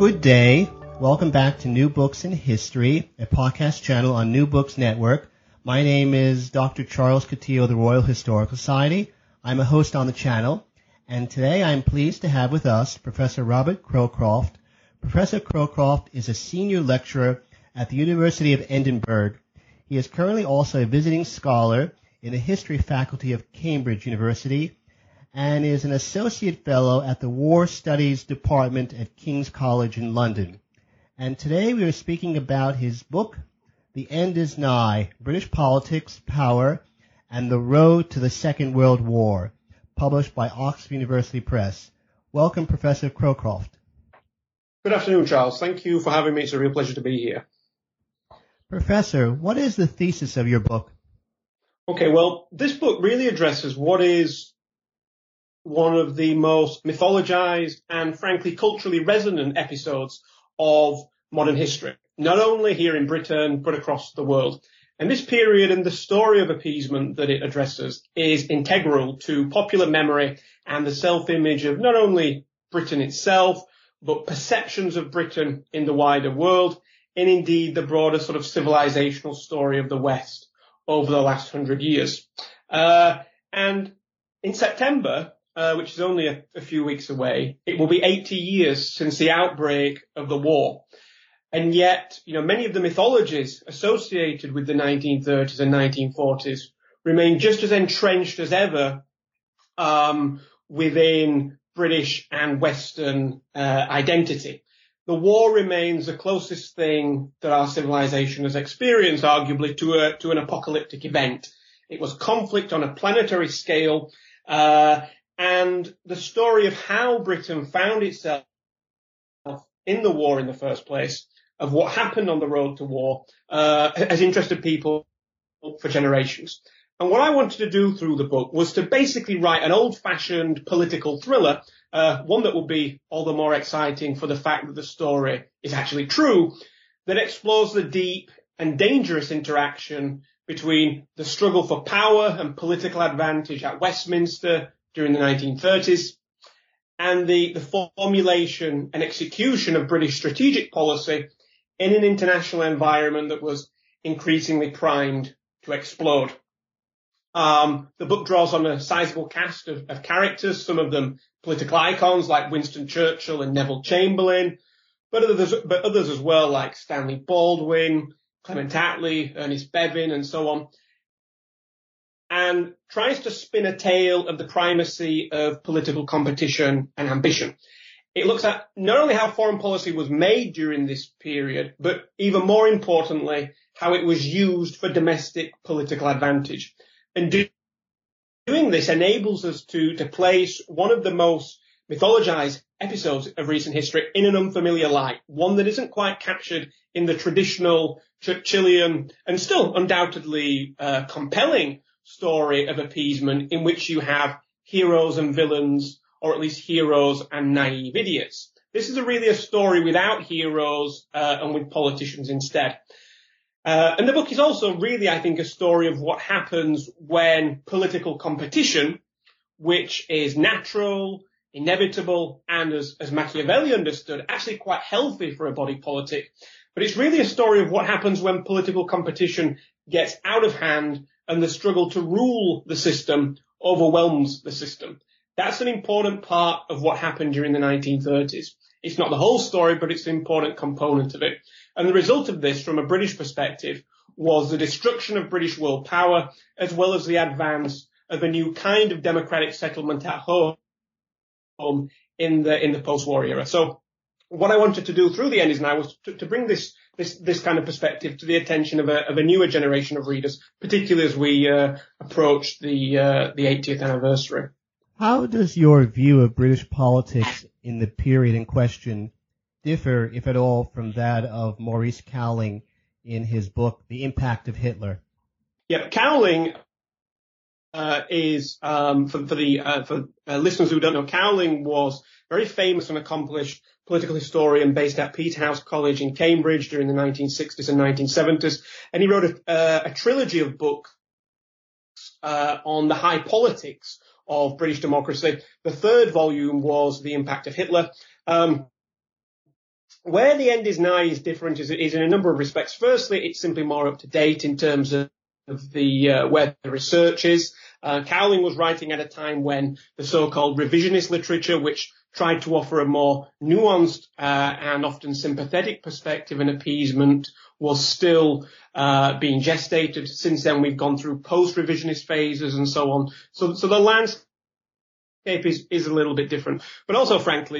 Good day. Welcome back to New Books in History, a podcast channel on New Books Network. My name is Dr. Charles Coutinho of the Royal Historical Society. I'm a host on the channel, and today I'm pleased to have with us Professor Robert Crowcroft. Professor Crowcroft is a senior lecturer at the University of Edinburgh. He is currently also a visiting scholar in the History Faculty of Cambridge University and is an associate fellow at the War Studies Department at King's College in London. And today we are speaking about his book, The End is Nigh, British Politics, Power, and the Road to the Second World War, published by Oxford University Press. Welcome, Professor Crowcroft. Good afternoon, Charles. Thank you for having me. It's a real pleasure to be here. Professor, what is the thesis of your book? Okay, well, this book really addresses what is one of the most mythologized and, frankly, culturally resonant episodes of modern history, not only here in Britain, but across the world. And this period and the story of appeasement that it addresses is integral to popular memory and the self-image of not only Britain itself, but perceptions of Britain in the wider world, and indeed the broader sort of civilizational story of the West over the last 100 years. And in September, which is only a few weeks away, it will be 80 years since the outbreak of the war. And yet, many of the mythologies associated with the 1930s and 1940s remain just as entrenched as ever within British and Western identity. The war remains the closest thing that our civilization has experienced, arguably, to an apocalyptic event. It was conflict on a planetary scale, and the story of how Britain found itself in the war in the first place, of what happened on the road to war, has interested people for generations. And what I wanted to do through the book was to basically write an old-fashioned political thriller, one that will be all the more exciting for the fact that the story is actually true, that explores the deep and dangerous interaction between the struggle for power and political advantage at Westminster during the 1930s and the formulation and execution of British strategic policy in an international environment that was increasingly primed to explode. The book draws on a sizable cast of characters, some of them political icons like Winston Churchill and Neville Chamberlain, but others as well like Stanley Baldwin, Clement Attlee, Ernest Bevin, and so on, and tries to spin a tale of the primacy of political competition and ambition. It looks at not only how foreign policy was made during this period, but even more importantly, how it was used for domestic political advantage. And doing this enables us to place one of the most mythologized episodes of recent history in an unfamiliar light, one that isn't quite captured in the traditional Churchillian and still undoubtedly compelling story of appeasement in which you have heroes and villains, or at least heroes and naive idiots. This is really a story without heroes and with politicians instead. And the book is also really, I think, a story of what happens when political competition, which is natural, inevitable, and as Machiavelli understood, actually quite healthy for a body politic. But it's really a story of what happens when political competition gets out of hand and the struggle to rule the system overwhelms the system. That's an important part of what happened during the 1930s. It's not the whole story, but it's an important component of it. And the result of this, from a British perspective, was the destruction of British world power, as well as the advance of a new kind of democratic settlement at home in the post-war era. So what I wanted to do through The End is Nigh was to bring this kind of perspective to the attention of a newer generation of readers, particularly as we approach the 80th anniversary. How does your view of British politics in the period in question differ, if at all, from that of Maurice Cowling in his book, The Impact of Hitler? Yeah, Cowling is, for listeners who don't know, Cowling was very famous and accomplished political historian based at Peterhouse College in Cambridge during the 1960s and 1970s. And he wrote a trilogy of books on the high politics of British democracy. The third volume was The Impact of Hitler. Where The End is Nigh is different is in a number of respects. Firstly, it's simply more up to date in terms of the where the research is. Cowling was writing at a time when the so-called revisionist literature, which tried to offer a more nuanced and often sympathetic perspective and appeasement, was still being gestated. Since then, we've gone through post-revisionist phases and so on. So the landscape is a little bit different. But also, frankly,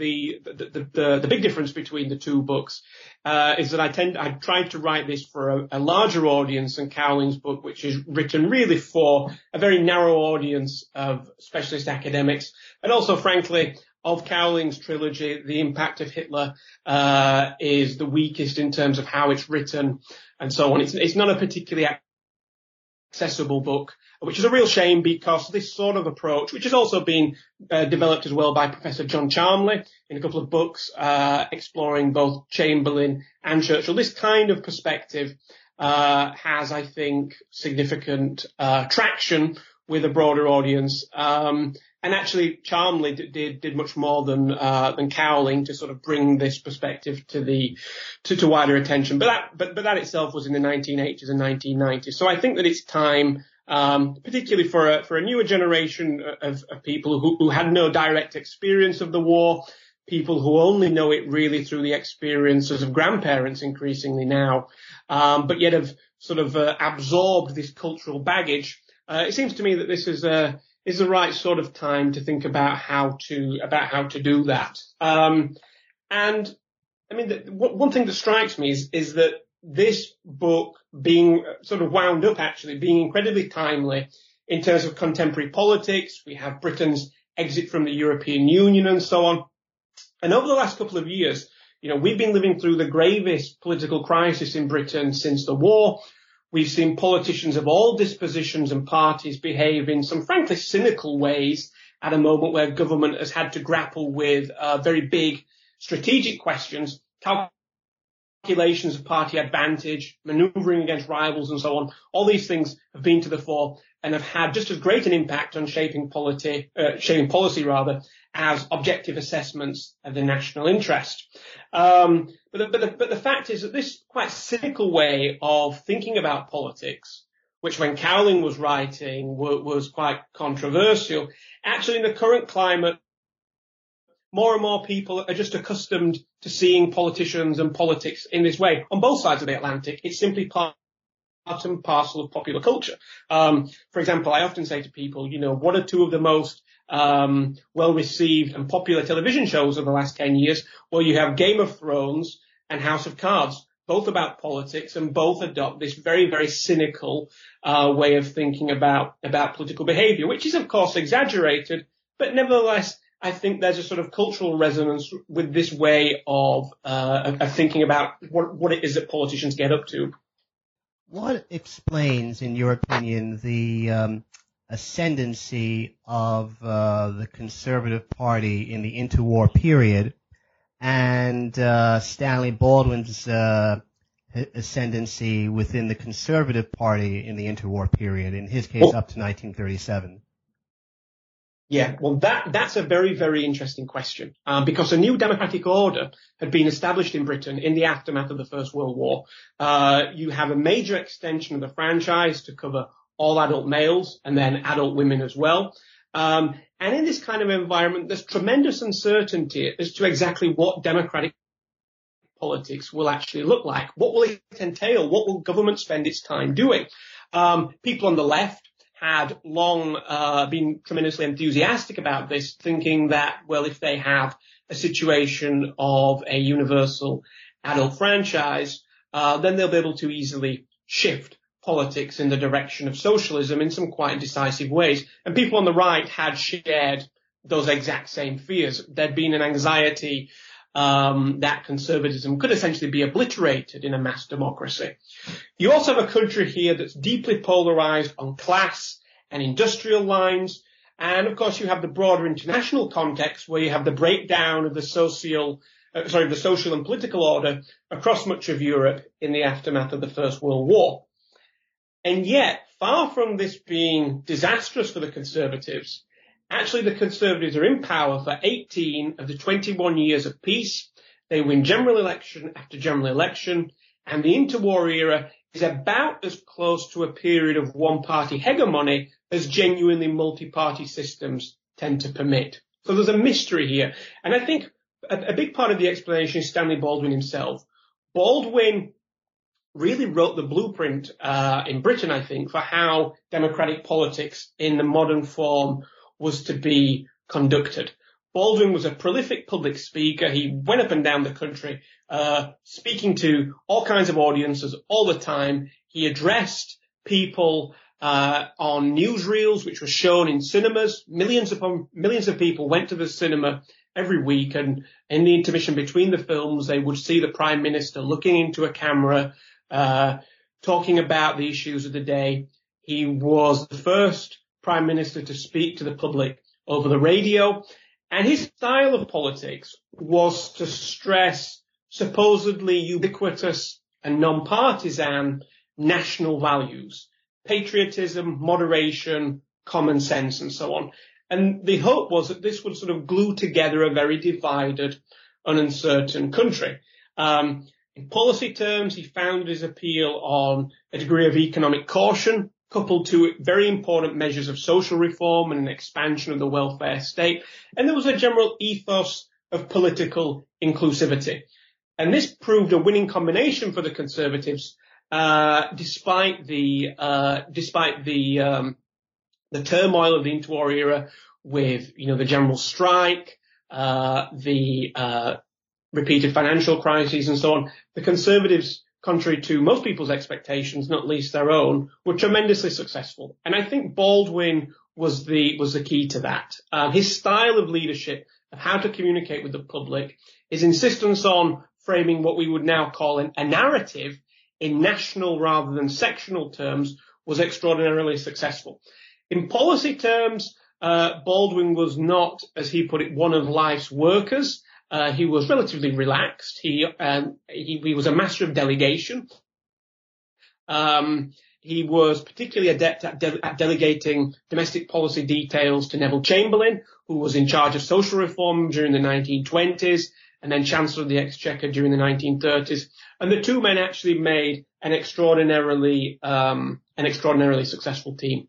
the big difference between the two books is that I tried to write this for a larger audience than Cowling's book, which is written really for a very narrow audience of specialist academics. And also, frankly, of Cowling's trilogy, The Impact of Hitler is the weakest in terms of how it's written and so on. It's not a particularly accessible book, which is a real shame, because this sort of approach, which has also been developed as well by Professor John Charmley in a couple of books exploring both Chamberlain and Churchill, this kind of perspective has, I think, significant traction with a broader audience. And actually, Charmley did much more than Cowling to sort of bring this perspective to wider attention. But that itself was in the 1980s and 1990s. So I think that it's time, particularly for a newer generation of people who had no direct experience of the war, people who only know it really through the experiences of grandparents increasingly now, but yet have sort of absorbed this cultural baggage. It seems to me that this is the right sort of time to think about how to do that. And I mean, one thing that strikes me is that this book, being sort of wound up, actually being incredibly timely in terms of contemporary politics. We have Britain's exit from the European Union and so on. And over the last couple of years, we've been living through the gravest political crisis in Britain since the war. We've seen politicians of all dispositions and parties behave in some frankly cynical ways at a moment where government has had to grapple with very big strategic questions, calculations of party advantage, manoeuvring against rivals and so on. All these things have been to the fore and have had just as great an impact on shaping policy as objective assessments of the national interest. But the fact is that this quite cynical way of thinking about politics, which when Cowling was writing was quite controversial, actually in the current climate, more and more people are just accustomed to seeing politicians and politics in this way. On both sides of the Atlantic, it's simply part and parcel of popular culture. For example, I often say to people, what are two of the most well-received and popular television shows of the last 10 years? Well, you have Game of Thrones and House of Cards, both about politics, and both adopt this very, very cynical way of thinking about political behavior, which is, of course, exaggerated, but nevertheless, I think there's a sort of cultural resonance with this way of thinking about what it is that politicians get up to. What explains, in your opinion, the ascendancy of the Conservative Party in the interwar period and Stanley Baldwin's ascendancy within the Conservative Party in the interwar period, in his case up to 1937? Yeah, well, that's a very, very interesting question, because a new democratic order had been established in Britain in the aftermath of the First World War. You have a major extension of the franchise to cover all adult males and then adult women as well. And in this kind of environment, there's tremendous uncertainty as to exactly what democratic politics will actually look like. What will it entail? What will government spend its time doing? People on the left had long been tremendously enthusiastic about this, thinking that, well, if they have a situation of a universal adult franchise, then they'll be able to easily shift politics in the direction of socialism in some quite decisive ways. And people on the right had shared those exact same fears. There'd been an anxiety that conservatism could essentially be obliterated in a mass democracy. You also have a country here that's deeply polarized on class and industrial lines. And of course, you have the broader international context where you have the breakdown of the social and political order across much of Europe in the aftermath of the First World War. And yet, far from this being disastrous for the Conservatives, actually the Conservatives are in power for 18 of the 21 years of peace. They win general election after general election, and the interwar era is about as close to a period of one-party hegemony as genuinely multi-party systems tend to permit. So there's a mystery here. And I think a big part of the explanation is Stanley Baldwin himself. Baldwin really wrote the blueprint in Britain, I think, for how democratic politics in the modern form was to be conducted. Baldwin was a prolific public speaker. He went up and down the country, speaking to all kinds of audiences all the time. He addressed people on newsreels, which were shown in cinemas. Millions of people went to the cinema every week, and in the intermission between the films, they would see the Prime Minister looking into a camera, talking about the issues of the day. He was the first Prime Minister to speak to the public over the radio. And his style of politics was to stress supposedly ubiquitous and non-partisan national values, patriotism, moderation, common sense, and so on. And the hope was that this would sort of glue together a very divided and uncertain country. In policy terms, he founded his appeal on a degree of economic caution, coupled to very important measures of social reform and an expansion of the welfare state. And there was a general ethos of political inclusivity. And this proved a winning combination for the Conservatives, despite the turmoil of the interwar era with, the general strike, the repeated financial crises and so on. The Conservatives, contrary to most people's expectations, not least their own, were tremendously successful. And I think Baldwin was the key to that. His style of leadership, of how to communicate with the public, his insistence on framing what we would now call a narrative in national rather than sectional terms, was extraordinarily successful. In policy terms, Baldwin was not, as he put it, one of life's workers. He was relatively relaxed. He was a master of delegation. He was particularly adept at delegating domestic policy details to Neville Chamberlain, who was in charge of social reform during the 1920s and then Chancellor of the Exchequer during the 1930s. And the two men actually made an extraordinarily successful team.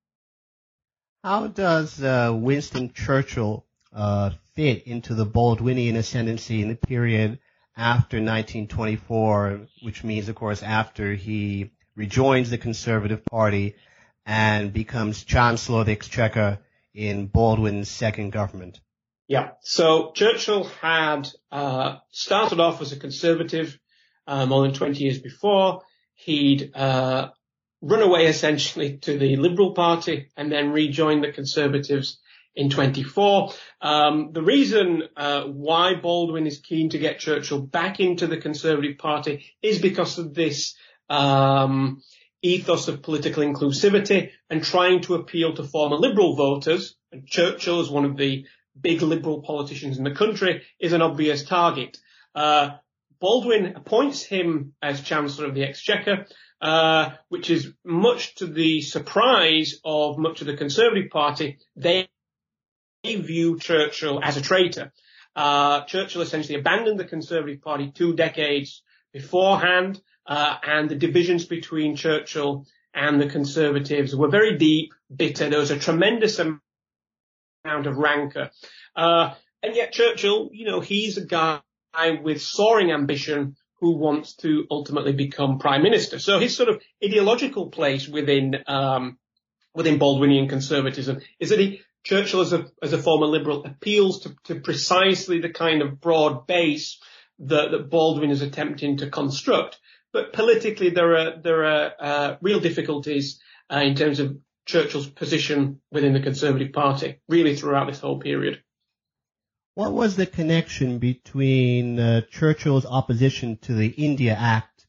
How does Winston Churchill fit into the Baldwinian ascendancy in the period after 1924, which means, of course, after he rejoins the Conservative Party and becomes Chancellor of the Exchequer in Baldwin's second government? Yeah. So Churchill had started off as a Conservative more than 20 years before. He'd run away essentially to the Liberal Party and then rejoined the Conservatives in 24. The reason why Baldwin is keen to get Churchill back into the Conservative Party is because of this ethos of political inclusivity and trying to appeal to former Liberal voters. And Churchill, as one of the big Liberal politicians in the country, is an obvious target. Baldwin appoints him as Chancellor of the Exchequer, which is much to the surprise of much of the Conservative Party. They view Churchill as a traitor. Churchill essentially abandoned the Conservative Party 2 decades beforehand, and the divisions between Churchill and the Conservatives were very deep, bitter. There was a tremendous amount of rancor. And yet Churchill, he's a guy with soaring ambition who wants to ultimately become Prime Minister. So his sort of ideological place within Baldwinian conservatism is that Churchill, as a former Liberal, appeals to precisely the kind of broad base that Baldwin is attempting to construct. But politically, there are real difficulties in terms of Churchill's position within the Conservative Party, really throughout this whole period. What was the connection between Churchill's opposition to the India Act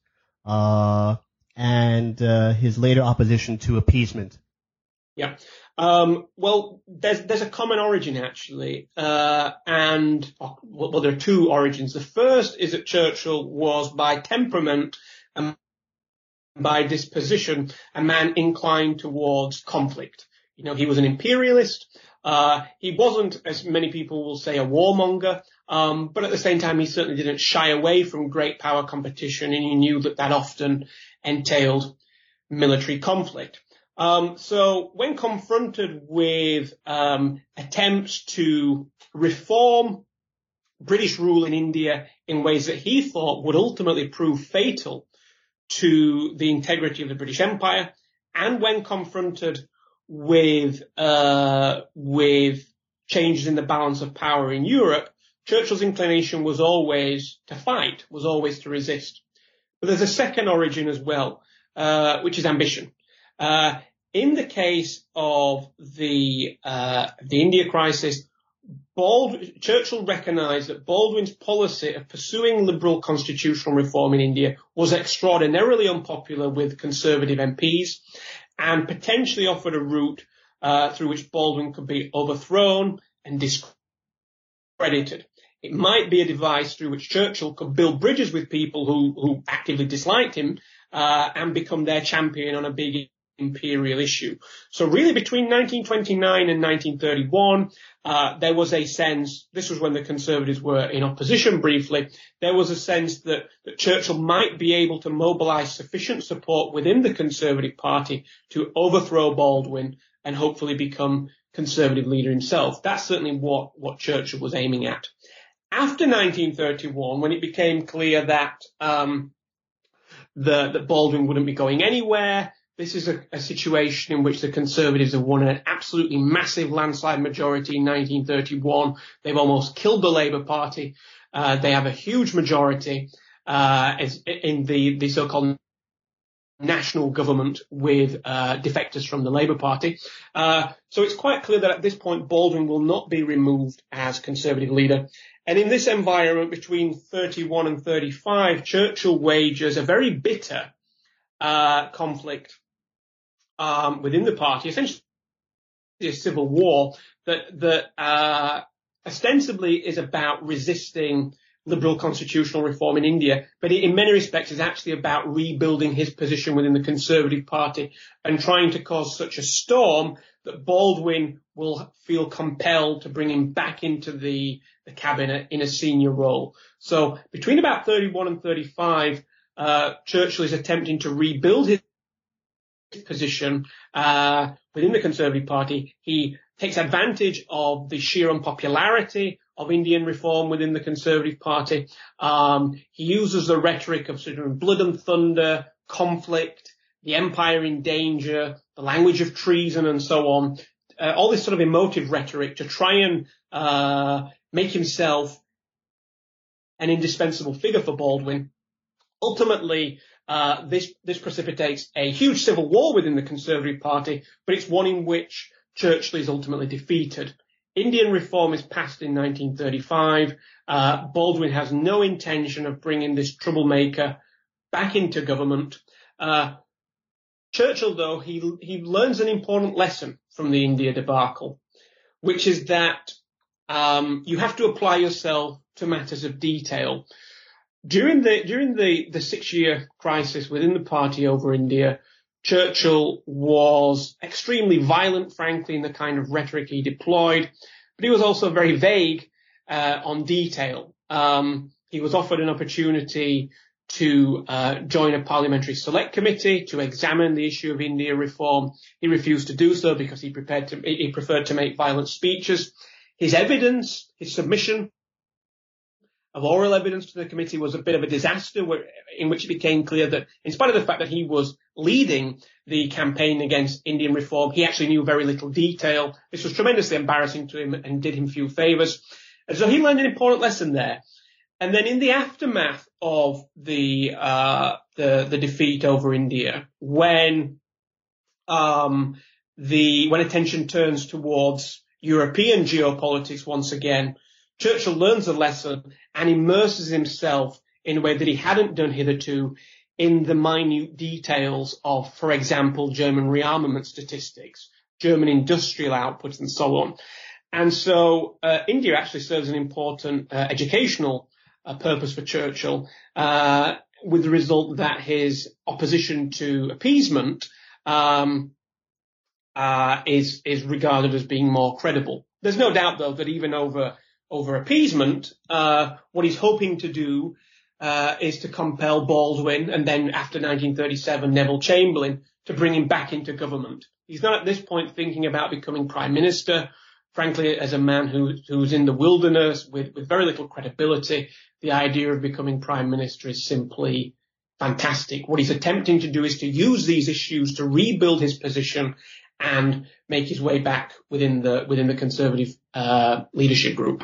and his later opposition to appeasement? Yeah. Well, there's a common origin, actually, and there are two origins. The first is that Churchill was, by temperament and by disposition, a man inclined towards conflict. He was an imperialist. He wasn't, as many people will say, a warmonger. But at the same time, he certainly didn't shy away from great power competition, and he knew that that often entailed military conflict. So when confronted with attempts to reform British rule in India in ways that he thought would ultimately prove fatal to the integrity of the British Empire, and when confronted with changes in the balance of power in Europe, Churchill's inclination was always to fight, was always to resist. But there's a second origin as well, which is ambition. In the case of the India crisis, Churchill recognised that Baldwin's policy of pursuing liberal constitutional reform in India was extraordinarily unpopular with Conservative MPs, and potentially offered a route through which Baldwin could be overthrown and discredited. It might be a device through which Churchill could build bridges with people who actively disliked him and become their champion on a big imperial issue. So really between 1929 and 1931, there was a sense, this was when the Conservatives were in opposition briefly, there was a sense that Churchill might be able to mobilise sufficient support within the Conservative Party to overthrow Baldwin and hopefully become Conservative leader himself. That's certainly what Churchill was aiming at. After 1931, when it became clear that that Baldwin wouldn't be going anywhere, this is a situation in which the Conservatives have won an absolutely massive landslide majority in 1931. They've almost killed the Labour Party. They have a huge majority in the so-called national government with defectors from the Labour Party. So it's quite clear that at this point Baldwin will not be removed as Conservative leader. And in this environment between 31 and 35, Churchill wages a very bitter conflict within the party, essentially a civil war that ostensibly is about resisting liberal constitutional reform in India, but in many respects is actually about rebuilding his position within the Conservative Party and trying to cause such a storm that Baldwin will feel compelled to bring him back into the cabinet in a senior role. So between about 31 and 35, Churchill is attempting to rebuild his position within the Conservative Party. He takes advantage of the sheer unpopularity of Indian reform within the Conservative Party. He uses the rhetoric of sort of blood and thunder, conflict, the empire in danger, the language of treason and so on, all this sort of emotive rhetoric to try and make himself an indispensable figure for Baldwin. Ultimately, this precipitates a huge civil war within the Conservative Party, but it's one in which Churchill is ultimately defeated. Indian reform is passed in 1935. Baldwin has no intention of bringing this troublemaker back into government. Churchill, though, he learns an important lesson from the India debacle, which is that you have to apply yourself to matters of detail. During the 6-year crisis within the party over India, Churchill was extremely violent, frankly, in the kind of rhetoric he deployed, but he was also very vague on detail. He was offered an opportunity to join a parliamentary select committee to examine the issue of India reform. He refused to do so because he preferred to make violent speeches. His evidence, his submission of oral evidence to the committee was a bit of a disaster, in which it became clear that in spite of the fact that he was leading the campaign against Indian reform, he actually knew very little detail. This was tremendously embarrassing to him and did him few favours. And so he learned an important lesson there. And then in the aftermath of the defeat over India, when attention turns towards European geopolitics once again, Churchill learns a lesson and immerses himself in a way that he hadn't done hitherto in the minute details of, for example, German rearmament statistics, German industrial output, and so on. And so India actually serves an important educational purpose for Churchill, with the result that his opposition to appeasement is regarded as being more credible. There's no doubt, though, that even over over appeasement. What he's hoping to do is to compel Baldwin and then after 1937 Neville Chamberlain to bring him back into government. He's not at this point thinking about becoming prime minister. Frankly, as a man who's in the wilderness with very little credibility, the idea of becoming prime minister is simply fantastic. What he's attempting to do is to use these issues to rebuild his position and make his way back within the Conservative leadership group.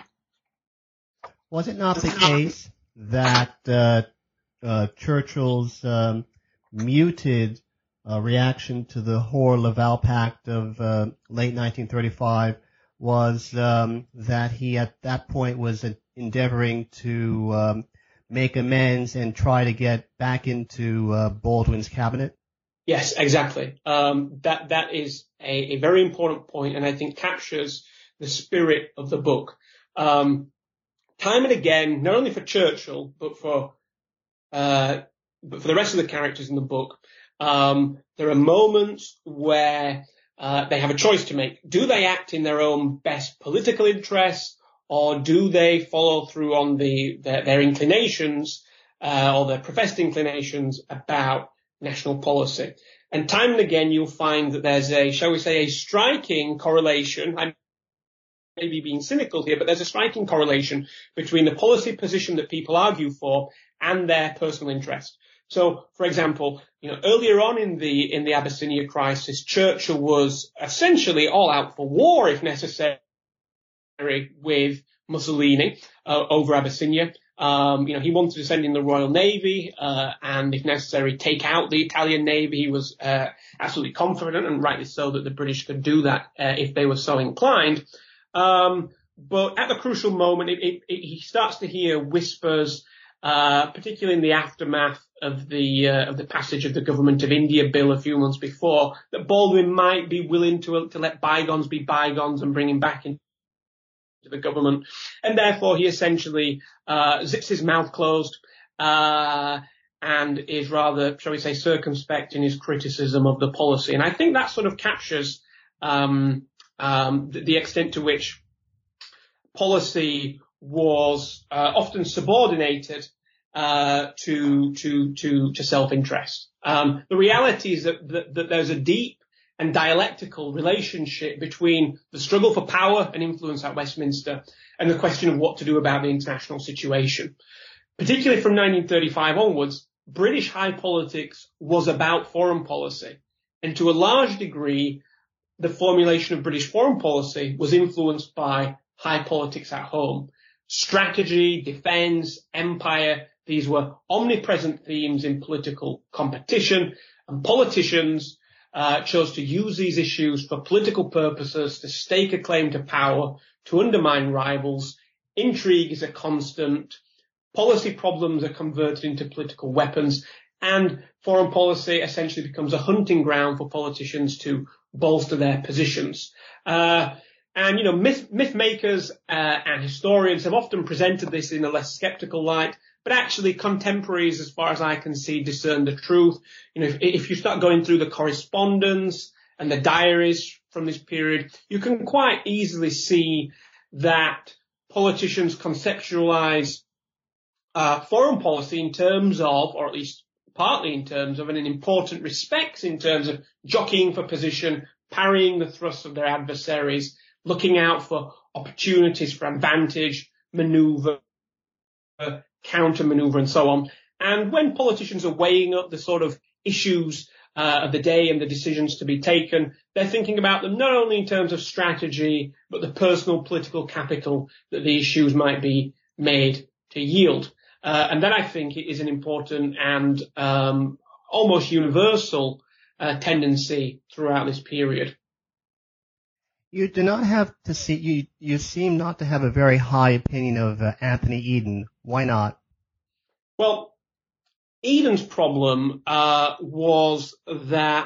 Was it not the case that Churchill's muted reaction to the Hoare-Laval Pact of late 1935 was that he at that point was endeavoring to make amends and try to get back into Baldwin's cabinet? Yes, exactly. That is a very important point, and I think captures the spirit of the book. Time and again, not only for Churchill, but for the rest of the characters in the book, there are moments where they have a choice to make. Do they act in their own best political interests, or do they follow through on their inclinations or their professed inclinations about national policy? And time and again, you'll find that there's a striking correlation. I may be being cynical here, but there's a striking correlation between the policy position that people argue for and their personal interest. So, for example, earlier on in the Abyssinia crisis, Churchill was essentially all out for war, if necessary, with Mussolini over Abyssinia. He wanted to send in the Royal Navy and, if necessary, take out the Italian Navy. He was absolutely confident, and rightly so, that the British could do that if they were so inclined. But at the crucial moment, he starts to hear whispers, particularly in the aftermath of the passage of the Government of India Bill a few months before, that Baldwin might be willing to let bygones be bygones and bring him back into the government. And therefore he essentially zips his mouth closed and is rather, shall we say, circumspect in his criticism of the policy. And I think that sort of captures the extent to which policy was often subordinated to self-interest. The reality is that there's a deep and dialectical relationship between the struggle for power and influence at Westminster and the question of what to do about the international situation. Particularly from 1935 onwards, British high politics was about foreign policy, and to a large degree, the formulation of British foreign policy was influenced by high politics at home. Strategy, defense, empire, these were omnipresent themes in political competition, and politicians chose to use these issues for political purposes, to stake a claim to power, to undermine rivals. Intrigue is a constant. Policy problems are converted into political weapons, and foreign policy essentially becomes a hunting ground for politicians to bolster their positions. Myth makers and historians have often presented this in a less skeptical light, but actually contemporaries, as far as I can see, discern the truth. If you start going through the correspondence and the diaries from this period, you can quite easily see that politicians conceptualize foreign policy in terms of, or at least partly in terms of, and in important respects in terms of jockeying for position, parrying the thrusts of their adversaries, looking out for opportunities for advantage, maneuver, counter-maneuver, and so on. And when politicians are weighing up the sort of issues of the day and the decisions to be taken, they're thinking about them not only in terms of strategy, but the personal political capital that the issues might be made to yield. And that, I think, is an important and almost universal tendency throughout this period. You do not have to see, you seem not to have a very high opinion of Anthony Eden. Why not? Well, Eden's problem was that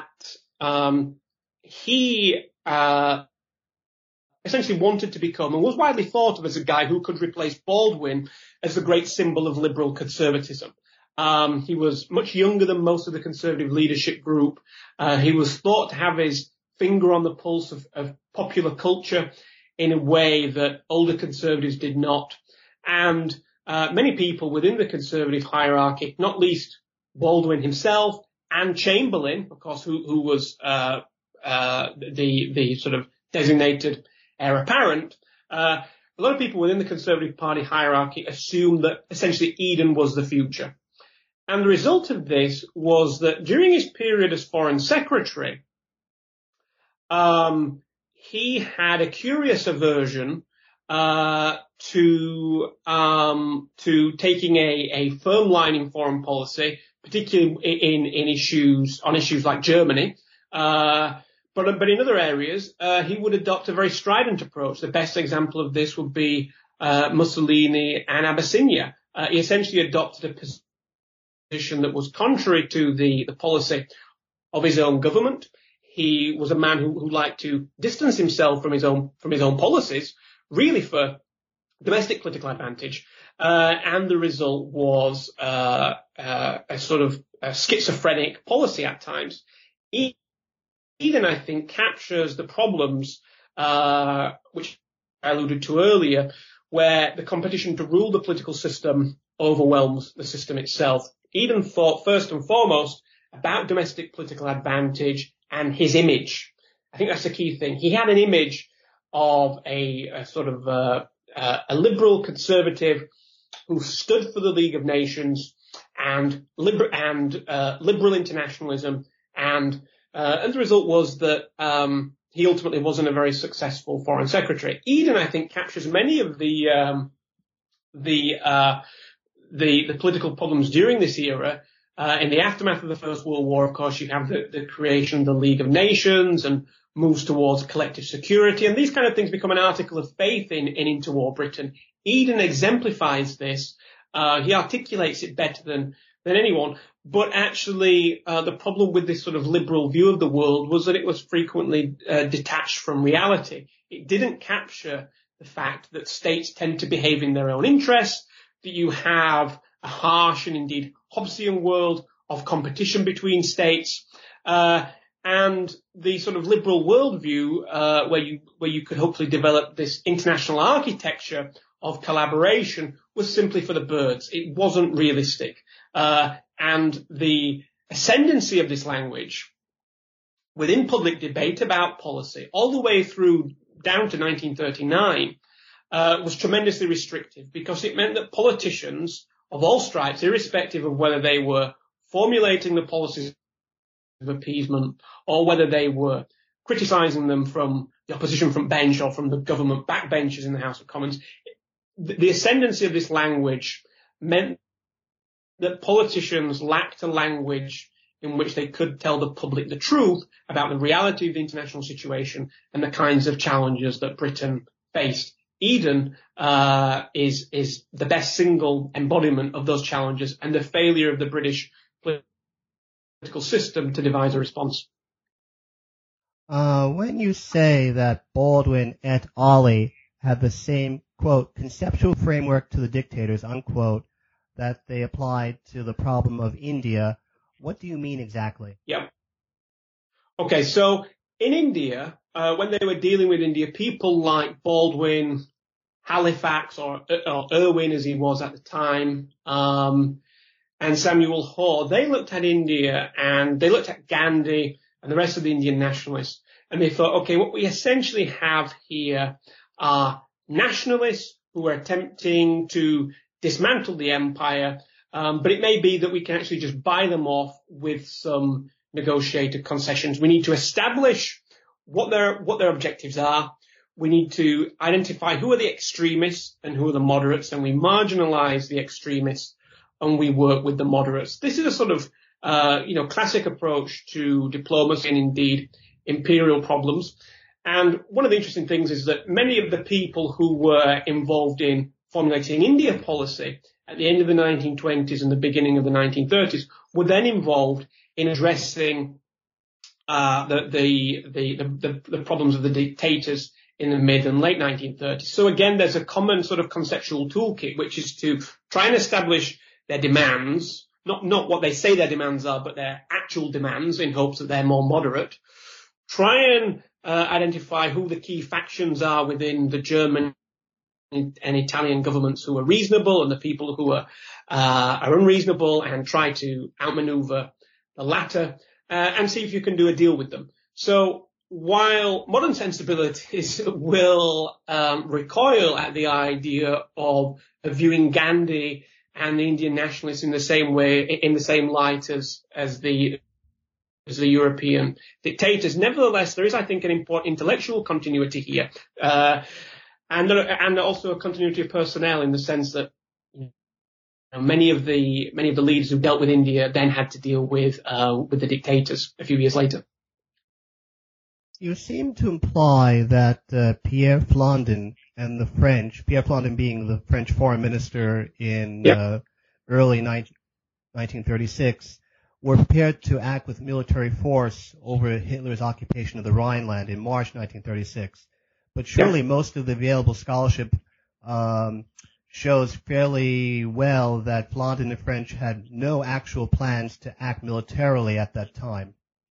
he essentially wanted to become, and was widely thought of as, a guy who could replace Baldwin as the great symbol of liberal conservatism. He was much younger than most of the Conservative leadership group. He was thought to have his finger on the pulse of popular culture. in a way that older conservatives did not. And many people within the conservative hierarchy, not least Baldwin himself and Chamberlain, of course, who was the sort of designated heir apparent, a lot of people within the Conservative Party hierarchy assumed that essentially Eden was the future. And the result of this was that during his period as Foreign Secretary, he had a curious aversion to taking a firm line in foreign policy, particularly on issues like Germany. But in other areas, he would adopt a very strident approach. The best example of this would be Mussolini and Abyssinia. He essentially adopted a position that was contrary to the policy of his own government. He was a man who liked to distance himself from his own policies, really for domestic political advantage. And the result was a sort of a schizophrenic policy at times. Eden, I think, captures the problems which I alluded to earlier, where the competition to rule the political system overwhelms the system itself. Eden thought first and foremost about domestic political advantage and his image. I think that's the key thing. He had an image of a sort of a liberal conservative who stood for the League of Nations and liberal internationalism, and the result was that he ultimately wasn't a very successful foreign secretary. Eden, I think, captures many of the political problems during this era. In the aftermath of the First World War, of course, you have the creation of the League of Nations and moves towards collective security, and these kind of things become an article of faith in interwar Britain. Eden exemplifies this. He articulates it better than anyone. But actually, the problem with this sort of liberal view of the world was that it was frequently detached from reality. It didn't capture the fact that states tend to behave in their own interests, that you have a harsh and indeed Hobbesian world of competition between states, and the sort of liberal worldview, where you could hopefully develop this international architecture of collaboration, was simply for the birds. It wasn't realistic. And the ascendancy of this language within public debate about policy, all the way through down to 1939, was tremendously restrictive, because it meant that politicians of all stripes, irrespective of whether they were formulating the policies of appeasement or whether they were criticising them from the opposition front bench or from the government backbenchers in the House of Commons, the ascendancy of this language meant that politicians lacked a language in which they could tell the public the truth about the reality of the international situation and the kinds of challenges that Britain faced. Eden is the best single embodiment of those challenges and the failure of the British political system to devise a response. When you say that Baldwin et al. Had the same, quote, conceptual framework to the dictators, unquote, that they applied to the problem of India, what do you mean exactly? Yeah. Okay, so in India, when they were dealing with India, people like Baldwin, Halifax, or Irwin as he was at the time, and Samuel Hoare, they looked at India and they looked at Gandhi and the rest of the Indian nationalists, and they thought, okay, what we essentially have here are nationalists who are attempting to dismantle the empire, but it may be that we can actually just buy them off with some negotiated concessions. We need to establish what their objectives are. We need to identify who are the extremists and who are the moderates, and we marginalize the extremists and we work with the moderates. This is a sort of classic approach to diplomacy and indeed imperial problems. And one of the interesting things is that many of the people who were involved in formulating India policy at the end of the 1920s and the beginning of the 1930s were then involved in addressing the problems of the dictators in the mid and late 1930s. So again, there's a common sort of conceptual toolkit, which is to try and establish their demands, not what they say their demands are, but their actual demands, in hopes that they're more moderate. Try and identify who the key factions are within the German and Italian governments who are reasonable and the people who are unreasonable, and try to outmaneuver the latter, and see if you can do a deal with them. So while modern sensibilities will recoil at the idea of viewing Gandhi and the Indian nationalists in the same way, in the same light as the European dictators, nevertheless, there is, I think, an important intellectual continuity here. And also a continuity of personnel, in the sense that many of the leaders who dealt with India then had to deal with the dictators a few years later. You seem to imply that Pierre Plandon and the French, Pierre Plandon being the French foreign minister in early 1936, were prepared to act with military force over Hitler's occupation of the Rhineland in March 1936. But surely most of the available scholarship shows fairly well that Plandon and the French had no actual plans to act militarily at that time.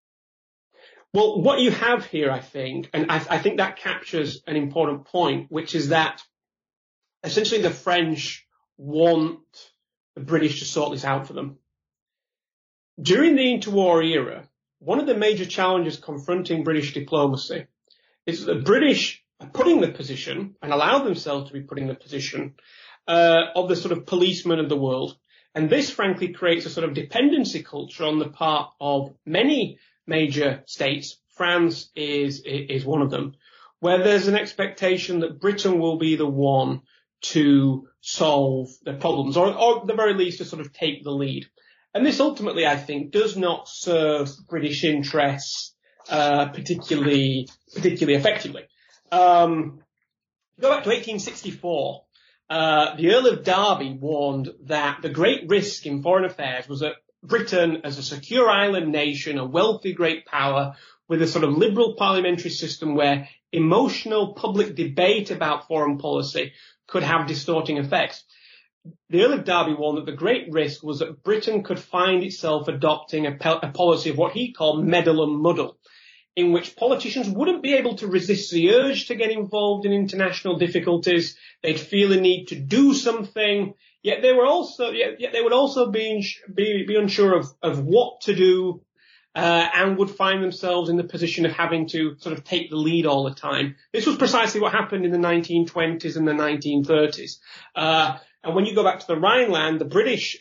Well, what you have here, I think, and I think that captures an important point, which is that essentially the French want the British to sort this out for them. During the interwar era, one of the major challenges confronting British diplomacy is that the British are put in the position, and allow themselves to be put in the position, of the sort of policeman of the world. And this, frankly, creates a sort of dependency culture on the part of many major states. France is one of them, where there's an expectation that Britain will be the one to solve the problems, or at the very least to sort of take the lead. And this ultimately, I think, does not serve British interests particularly effectively. Go back to 1864. The Earl of Derby warned that the great risk in foreign affairs was that Britain, as a secure island nation, a wealthy great power, with a sort of liberal parliamentary system where emotional public debate about foreign policy could have distorting effects. The Earl of Derby warned that the great risk was that Britain could find itself adopting a policy of what he called meddle and muddle, in which politicians wouldn't be able to resist the urge to get involved in international difficulties. They'd feel a need to do something, yet they would also be unsure of what to do, and would find themselves in the position of having to sort of take the lead all the time. This was precisely what happened in the 1920s and the 1930s. And when you go back to the Rhineland, the British,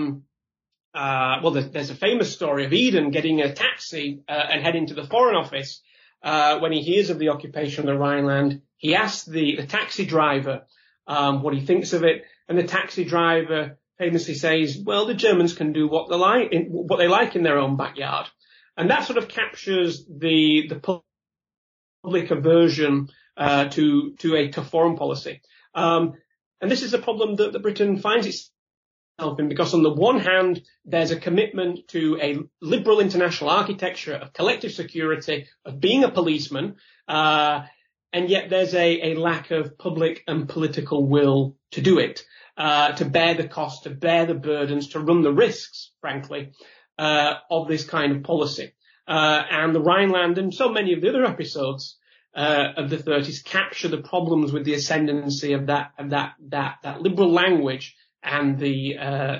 there's a famous story of Eden getting a taxi and heading to the Foreign Office. When he hears of the occupation of the Rhineland, he asks the taxi driver what he thinks of it, and the taxi driver famously says, "Well, the Germans can do what they like in their own backyard," and that sort of captures the public aversion to a tough foreign policy. And this is a problem that Britain finds itself in, because on the one hand, there's a commitment to a liberal international architecture of collective security, of being a policeman, and yet there's a lack of public and political will to do it, to bear the cost, to bear the burdens, to run the risks, frankly, of this kind of policy. And the Rhineland and so many of the other episodes of the 30s capture the problems with the ascendancy of that liberal language and the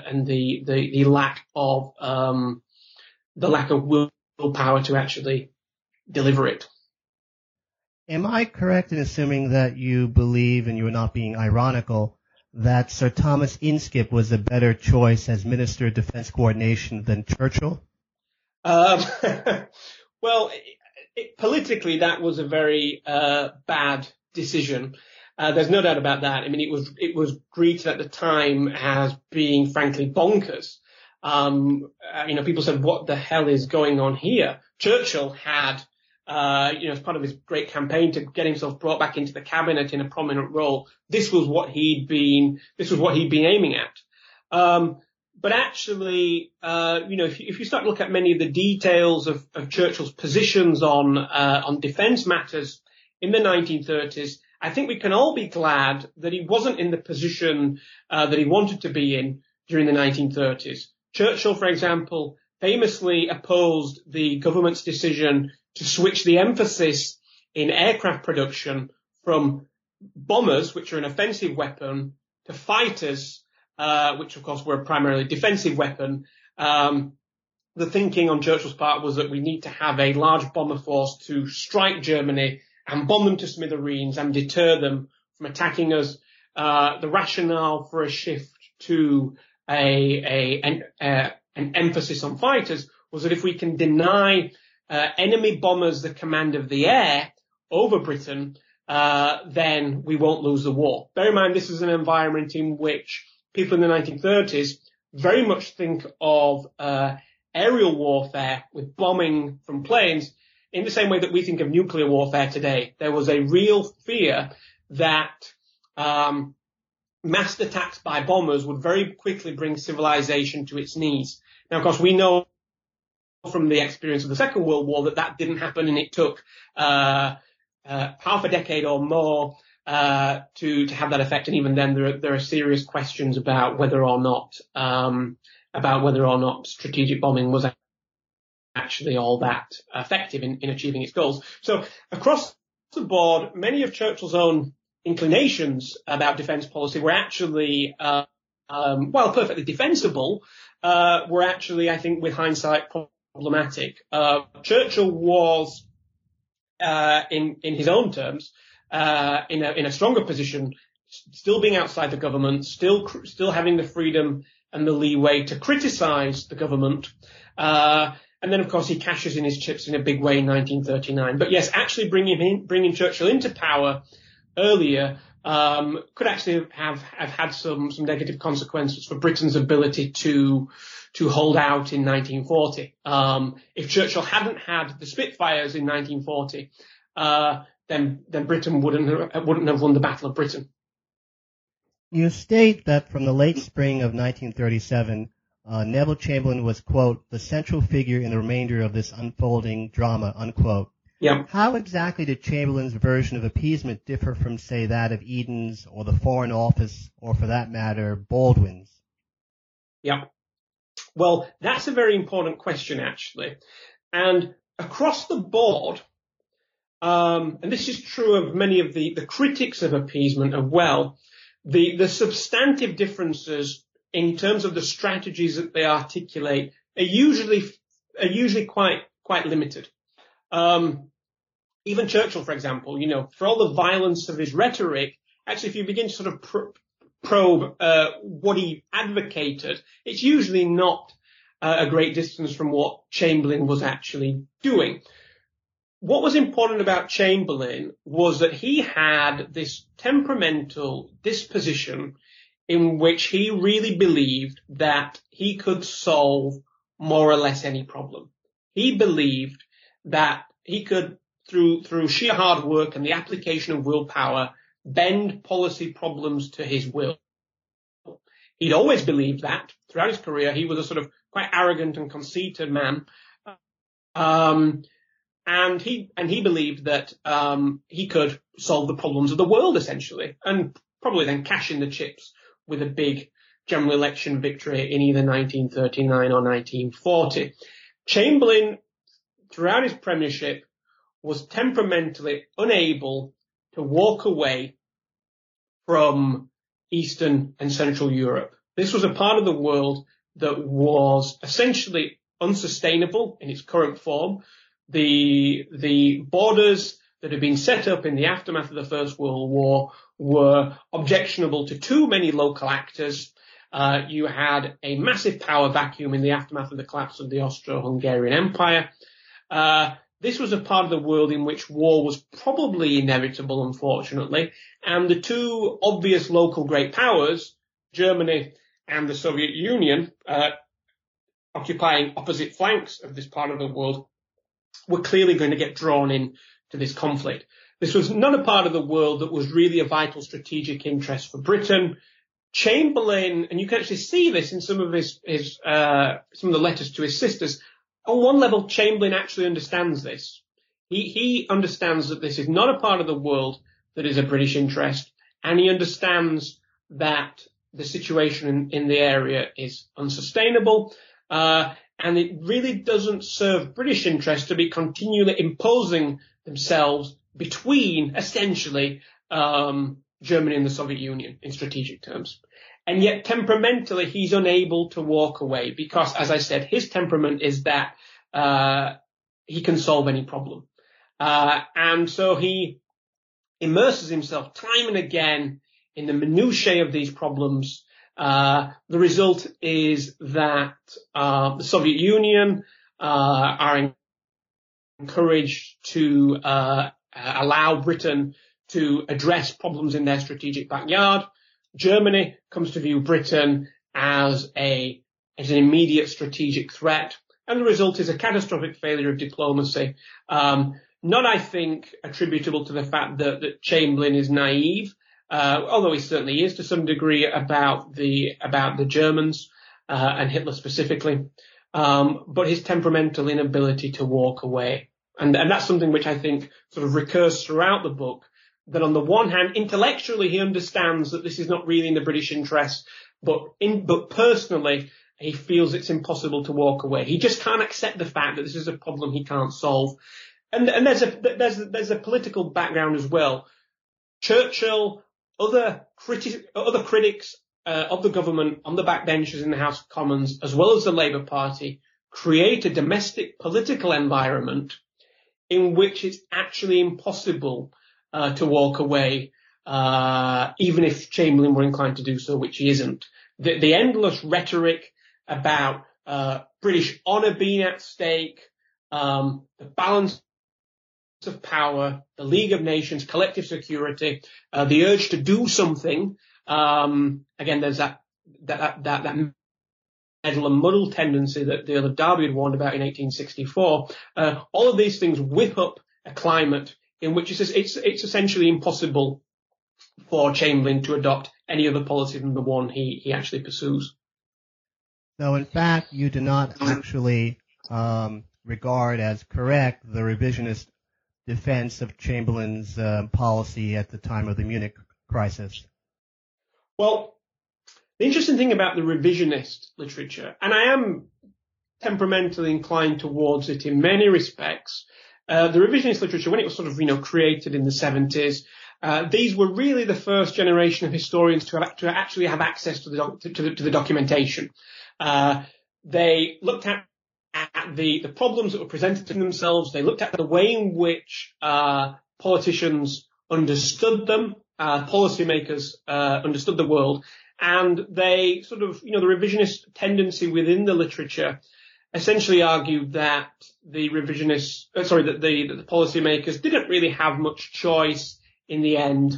lack of willpower to actually deliver it. Am I correct in assuming that you believe, and you are not being ironical, that Sir Thomas Inskip was a better choice as Minister of Defence Coordination than Churchill? Well, politically, that was a very bad decision. There's no doubt about that. I mean, it was greeted at the time as being, frankly, bonkers. People said, "What the hell is going on here?" Churchill had, as part of his great campaign to get himself brought back into the cabinet in a prominent role, this was what he'd been aiming at. But actually, if you start to look at many of the details of Churchill's positions on defence matters in the 1930s, I think we can all be glad that he wasn't in the position that he wanted to be in during the 1930s. Churchill, for example, famously opposed the government's decision to switch the emphasis in aircraft production from bombers, which are an offensive weapon, to fighters, which of course were a primarily defensive weapon. The thinking on Churchill's part was that we need to have a large bomber force to strike Germany and bomb them to smithereens and deter them from attacking us. The rationale for a shift to an emphasis on fighters was that if we can deny enemy bombers the command of the air over Britain, then we won't lose the war. Bear in mind, this is an environment in which people in the 1930s very much think of aerial warfare with bombing from planes in the same way that we think of nuclear warfare today. There was a real fear that mass attacks by bombers would very quickly bring civilization to its knees. Now, of course, we know from the experience of the Second World War that didn't happen, and it took half a decade or more to have that effect. And even then, there are serious questions about whether or not strategic bombing was actually all that effective in achieving its goals. So across the board, many of Churchill's own inclinations about defence policy were actually, while perfectly defensible, were actually, I think, with hindsight, problematic. Churchill was, in his own terms, in a stronger position, still being outside the government, still having the freedom and the leeway to criticise the government. And then, of course, he cashes in his chips in a big way in 1939. But yes, actually bringing Churchill into power earlier could actually have had some negative consequences for Britain's ability to hold out in 1940. If Churchill hadn't had the Spitfires in 1940, then Britain wouldn't have won the Battle of Britain. You state that from the late spring of 1937, Neville Chamberlain was, quote, the central figure in the remainder of this unfolding drama, unquote. Yeah. How exactly did Chamberlain's version of appeasement differ from, say, that of Eden's or the Foreign Office, or for that matter, Baldwin's? Yeah. Well, that's a very important question, actually. And across the board, and this is true of many of the critics of appeasement as well, the substantive differences in terms of the strategies that they articulate are usually quite limited. Even Churchill, for example, for all the violence of his rhetoric, actually, if you begin to sort of probe what he advocated, it's usually not a great distance from what Chamberlain was actually doing. What was important about Chamberlain was that he had this temperamental disposition in which he really believed that he could solve more or less any problem. He believed that he could, through sheer hard work and the application of willpower, bend policy problems to his will. He'd always believed that throughout his career. He was a sort of quite arrogant and conceited man. And he believed that he could solve the problems of the world, essentially, and probably then cash in the chips with a big general election victory in either 1939 or 1940. Chamberlain, throughout his premiership, was temperamentally unable to walk away from Eastern and Central Europe. This was a part of the world that was essentially unsustainable in its current form. The borders that had been set up in the aftermath of the First World War were objectionable to too many local actors. You had a massive power vacuum in the aftermath of the collapse of the Austro-Hungarian Empire. This was a part of the world in which war was probably inevitable, unfortunately, and the two obvious local great powers, Germany and the Soviet Union, occupying opposite flanks of this part of the world, were clearly going to get drawn into this conflict. This was not a part of the world that was really a vital strategic interest for Britain. Chamberlain, and you can actually see this in some of some of the letters to his sisters. On one level, Chamberlain actually understands this. He understands that this is not a part of the world that is a British interest, and he understands that the situation in the area is unsustainable, and it really doesn't serve British interests to be continually imposing themselves between essentially Germany and the Soviet Union in strategic terms. And yet temperamentally, he's unable to walk away because, as I said, his temperament is that he can solve any problem. And so he immerses himself time and again in the minutiae of these problems. The result is that the Soviet Union are encouraged to allow Britain to address problems in their strategic backyard. Germany comes to view Britain as an immediate strategic threat, and the result is a catastrophic failure of diplomacy. Not, I think, attributable to the fact that Chamberlain is naive, although he certainly is to some degree about the Germans and Hitler specifically, but his temperamental inability to walk away. And that's something which I think sort of recurs throughout the book, that on the one hand, intellectually, he understands that this is not really in the British interest, but personally, he feels it's impossible to walk away. He just can't accept the fact that this is a problem he can't solve. And there's a political background as well. Churchill, other critics of the government on the backbenches in the House of Commons, as well as the Labour Party, create a domestic political environment in which it's actually impossible to walk away, even if Chamberlain were inclined to do so, which he isn't. The endless rhetoric about British honour being at stake, the balance of power, the League of Nations, collective security, the urge to do something. Again, there's that meddle and muddle tendency that the Earl of Derby had warned about in 1864. All of these things whip up a climate in which it's essentially impossible for Chamberlain to adopt any other policy than the one he actually pursues. So, in fact, you do not actually regard as correct the revisionist defense of Chamberlain's policy at the time of the Munich crisis. Well, the interesting thing about the revisionist literature, and I am temperamentally inclined towards it in many respects, the revisionist literature, when it was sort of, created in the 70s, these were really the first generation of historians to actually have access to the documentation. They looked at the problems that were presented to themselves. They looked at the way in which politicians understood them, policymakers understood the world, and they sort of, the revisionist tendency within the literature essentially argued that the policymakers didn't really have much choice in the end,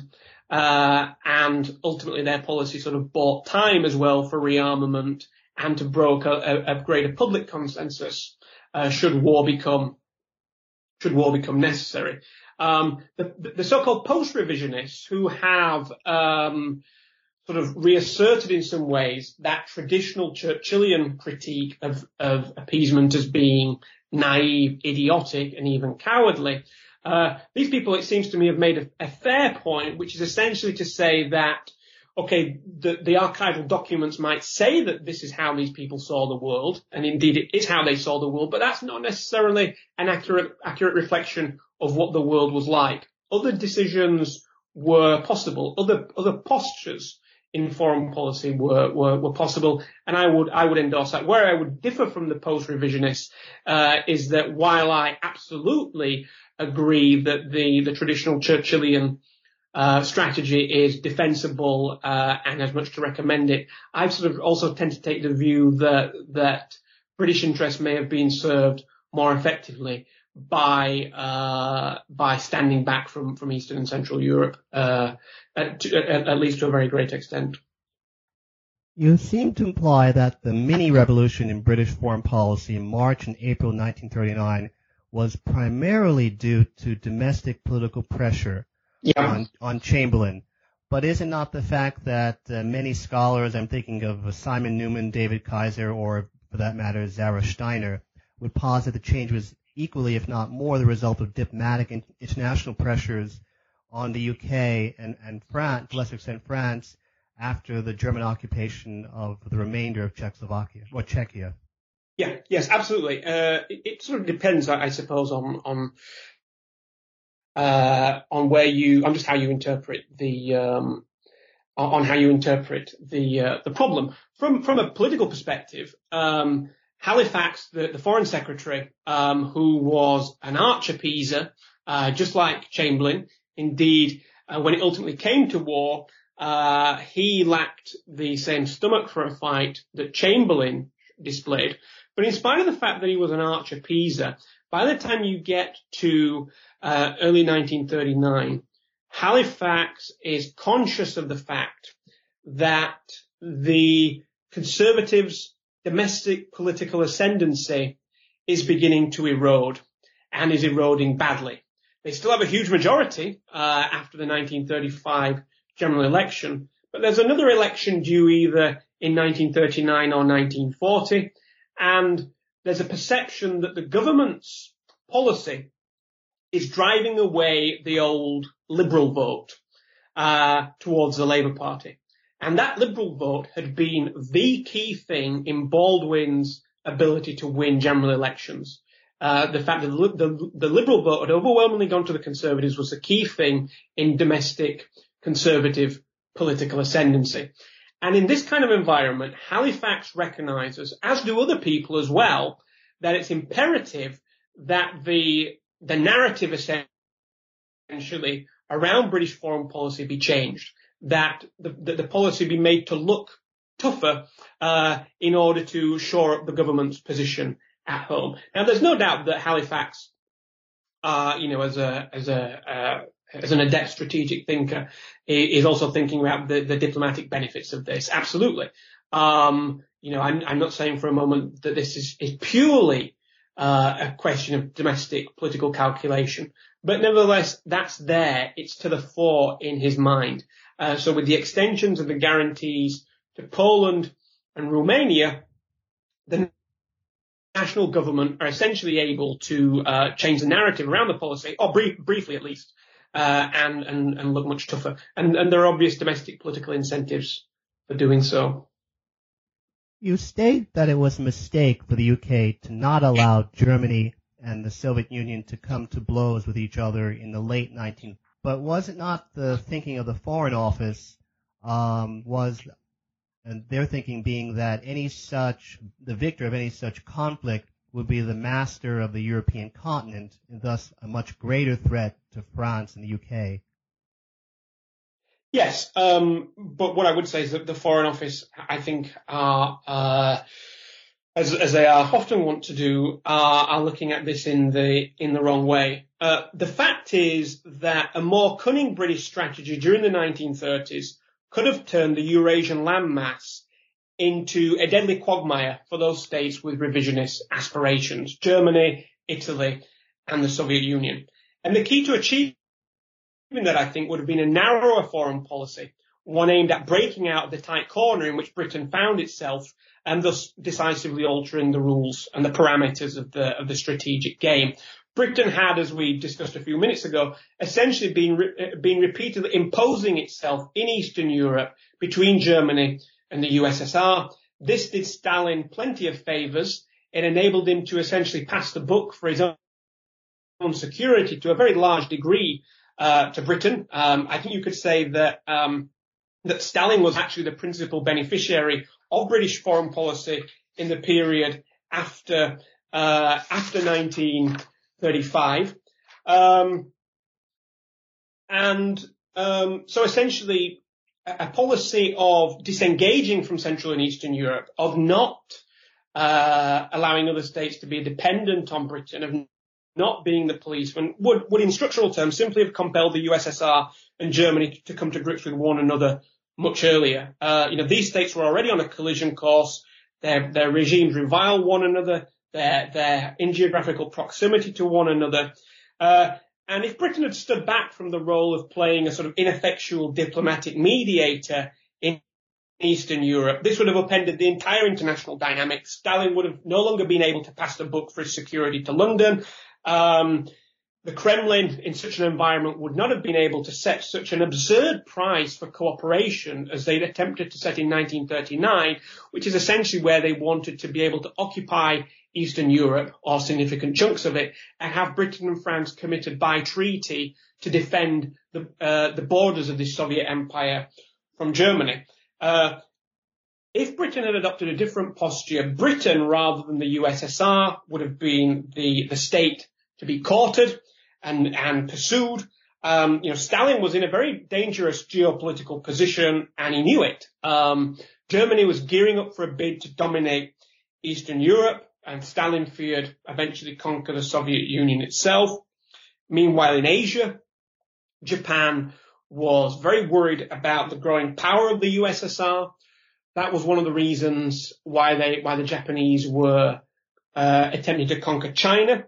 and ultimately their policy sort of bought time as well for rearmament and to broker a greater public consensus should war become necessary. The so-called post-revisionists who have sort of reasserted in some ways that traditional Churchillian critique of appeasement as being naive, idiotic, and even cowardly. These people, it seems to me, have made a fair point, which is essentially to say that, okay, the archival documents might say that this is how these people saw the world, and indeed it is how they saw the world, but that's not necessarily an accurate reflection of what the world was like. Other decisions were possible. Other postures in foreign policy were possible, and I would endorse that. Where I would differ from the post-revisionists is that while I absolutely agree that the traditional Churchillian strategy is defensible and has much to recommend it, I sort of also tend to take the view that British interests may have been served more effectively by standing back from Eastern and Central Europe, at least to a very great extent. You seem to imply that the mini-revolution in British foreign policy in March and April 1939 was primarily due to domestic political pressure on Chamberlain. But is it not the fact that many scholars, I'm thinking of Simon Newman, David Kaiser, or for that matter, Zara Steiner, would posit the change was equally, if not more, the result of diplomatic and international pressures on the UK and France, to a lesser extent France, after the German occupation of the remainder of Czechoslovakia, or Czechia? Yeah, yes, absolutely. It sort of depends, I suppose, on on just how you interpret the problem. From a political perspective, Halifax, the Foreign Secretary, who was an arch-appeaser, just like Chamberlain, indeed, when it ultimately came to war, he lacked the same stomach for a fight that Chamberlain displayed. But in spite of the fact that he was an arch-appeaser, by the time you get to early 1939, Halifax is conscious of the fact that the Conservatives' domestic political ascendancy is beginning to erode and is eroding badly. They still have a huge majority after the 1935 general election, but there's another election due either in 1939 or 1940, and there's a perception that the government's policy is driving away the old Liberal vote towards the Labour Party. And that Liberal vote had been the key thing in Baldwin's ability to win general elections. The fact that the Liberal vote had overwhelmingly gone to the Conservatives was the key thing in domestic Conservative political ascendancy. And in this kind of environment, Halifax recognises, as do other people as well, that it's imperative that the narrative essentially around British foreign policy be changed, that the policy be made to look tougher in order to shore up the government's position at home. Now, there's no doubt that Halifax, as an adept strategic thinker, is also thinking about the diplomatic benefits of this. Absolutely. I'm not saying for a moment that this is purely a question of domestic political calculation, but nevertheless, that's there. It's to the fore in his mind. So with the extensions of the guarantees to Poland and Romania, the national government are essentially able to change the narrative around the policy, or briefly at least, and look much tougher. And there are obvious domestic political incentives for doing so. You state that it was a mistake for the UK to not allow Germany and the Soviet Union to come to blows with each other in the late 1940s. But was it not the thinking of the Foreign Office, and their thinking being that the victor of any such conflict would be the master of the European continent, and thus a much greater threat to France and the UK? Yes, but what I would say is that the Foreign Office, I think, are as they are often want to do, are looking at this in the wrong way. The fact is that a more cunning British strategy during the 1930s could have turned the Eurasian landmass into a deadly quagmire for those states with revisionist aspirations: Germany, Italy, and the Soviet Union. And the key to achieving that, I think, would have been a narrower foreign policy, one aimed at breaking out of the tight corner in which Britain found itself, and thus decisively altering the rules and the parameters of the strategic game. Britain had, as we discussed a few minutes ago, essentially been repeatedly imposing itself in Eastern Europe between Germany and the USSR. This did Stalin plenty of favors. It enabled him to essentially pass the buck for his own security to a very large degree to Britain. I think you could say that Stalin was actually the principal beneficiary of British foreign policy in the period after 1935. So essentially a policy of disengaging from Central and Eastern Europe, of not allowing other states to be dependent on Britain, of not being the policeman, would in structural terms simply have compelled the USSR and Germany to come to grips with one another much earlier. These states were already on a collision course. Their regimes revile one another. They're in geographical proximity to one another. And if Britain had stood back from the role of playing a sort of ineffectual diplomatic mediator in Eastern Europe, this would have upended the entire international dynamics. Stalin would have no longer been able to pass the buck for his security to London. The Kremlin, in such an environment, would not have been able to set such an absurd price for cooperation as they'd attempted to set in 1939, which is essentially where they wanted to be able to occupy Eastern Europe, or significant chunks of it, and have Britain and France committed by treaty to defend the borders of the Soviet Empire from Germany. If Britain had adopted a different posture, Britain, rather than the USSR, would have been the state to be courted and pursued. Stalin was in a very dangerous geopolitical position, and he knew it. Germany was gearing up for a bid to dominate Eastern Europe, and Stalin feared eventually conquer the Soviet Union itself. Meanwhile, in Asia, Japan was very worried about the growing power of the USSR. That was one of the reasons why the Japanese were attempting to conquer China.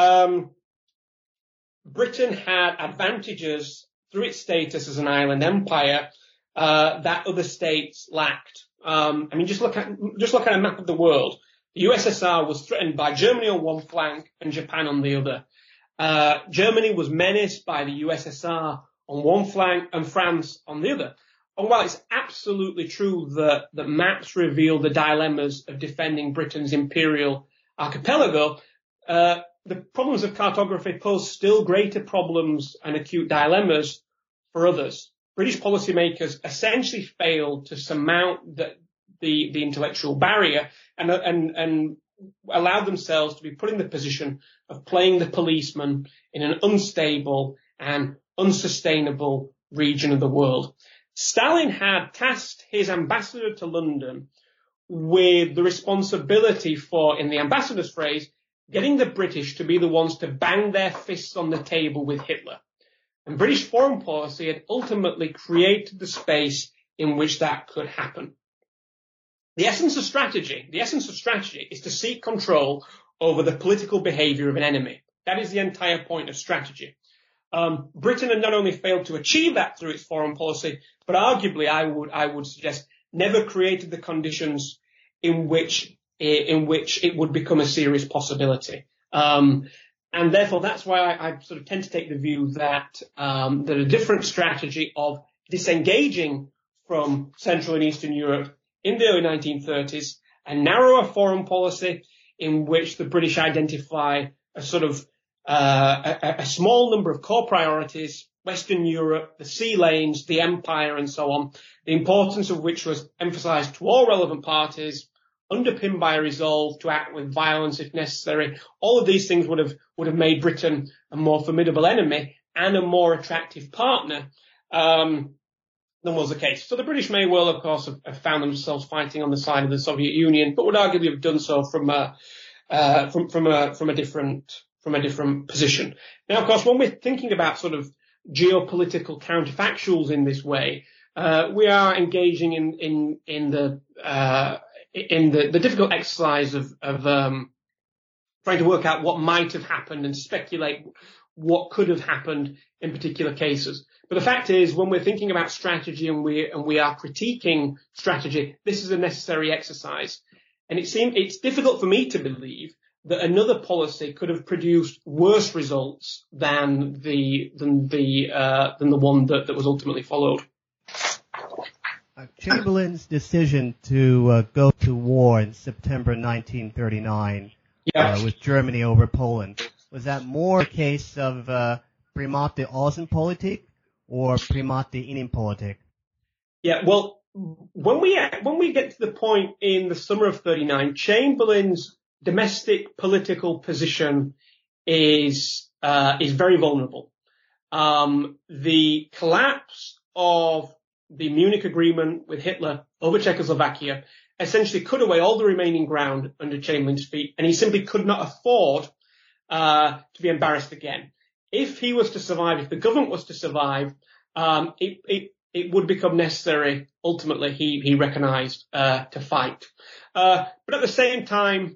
Britain had advantages through its status as an island empire that other states lacked. Just look at a map of the world. The USSR was threatened by Germany on one flank and Japan on the other. Germany was menaced by the USSR on one flank and France on the other. And while it's absolutely true that maps reveal the dilemmas of defending Britain's imperial archipelago, the problems of cartography pose still greater problems and acute dilemmas for others. British policymakers essentially failed to surmount the intellectual barrier and allowed themselves to be put in the position of playing the policeman in an unstable and unsustainable region of the world. Stalin had tasked his ambassador to London with the responsibility for, in the ambassador's phrase, getting the British to be the ones to bang their fists on the table with Hitler. And British foreign policy had ultimately created the space in which that could happen. The essence of strategy is to seek control over the political behavior of an enemy. That is the entire point of strategy. Britain had not only failed to achieve that through its foreign policy, but arguably, I would suggest, never created the conditions in which it would become a serious possibility. And therefore, that's why I sort of tend to take the view that a different strategy of disengaging from Central and Eastern Europe in the early 1930s, a narrower foreign policy in which the British identify a sort of a small number of core priorities, Western Europe, the sea lanes, the empire, and so on, the importance of which was emphasized to all relevant parties, underpinned by a resolve to act with violence if necessary. All of these things would have made Britain a more formidable enemy and a more attractive partner than was the case. So the British may well, of course, have found themselves fighting on the side of the Soviet Union, but would arguably have done so from a different position. Now, of course, when we're thinking about sort of geopolitical counterfactuals in this way, we are engaging in the difficult exercise of trying to work out what might have happened and speculate what could have happened in particular cases. But the fact is, when we're thinking about strategy and we are critiquing strategy, this is a necessary exercise. And it's difficult for me to believe that another policy could have produced worse results than the one that was ultimately followed. Chamberlain's decision to go to war in September 1939 with Germany over Poland, was that more a case of Primat der Außenpolitik or Primat der Innenpolitik? Yeah, well, when we get to the point in the summer of 39, Chamberlain's domestic political position is very vulnerable. The collapse of the Munich Agreement with Hitler over Czechoslovakia essentially cut away all the remaining ground under Chamberlain's feet, and he simply could not afford to be embarrassed again. If he was to survive, if the government was to survive, it would become necessary, ultimately, he recognized, to fight. But at the same time,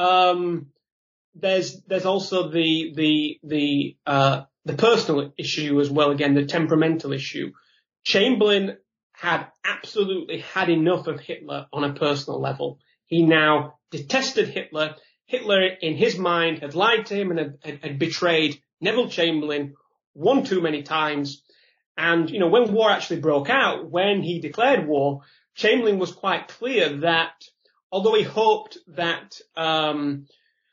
there's also the personal issue as well, again, the temperamental issue. Chamberlain had absolutely had enough of Hitler on a personal level. He now detested Hitler. Hitler, in his mind, had lied to him and had betrayed Neville Chamberlain one too many times. And, when war actually broke out, when he declared war, Chamberlain was quite clear that although he hoped that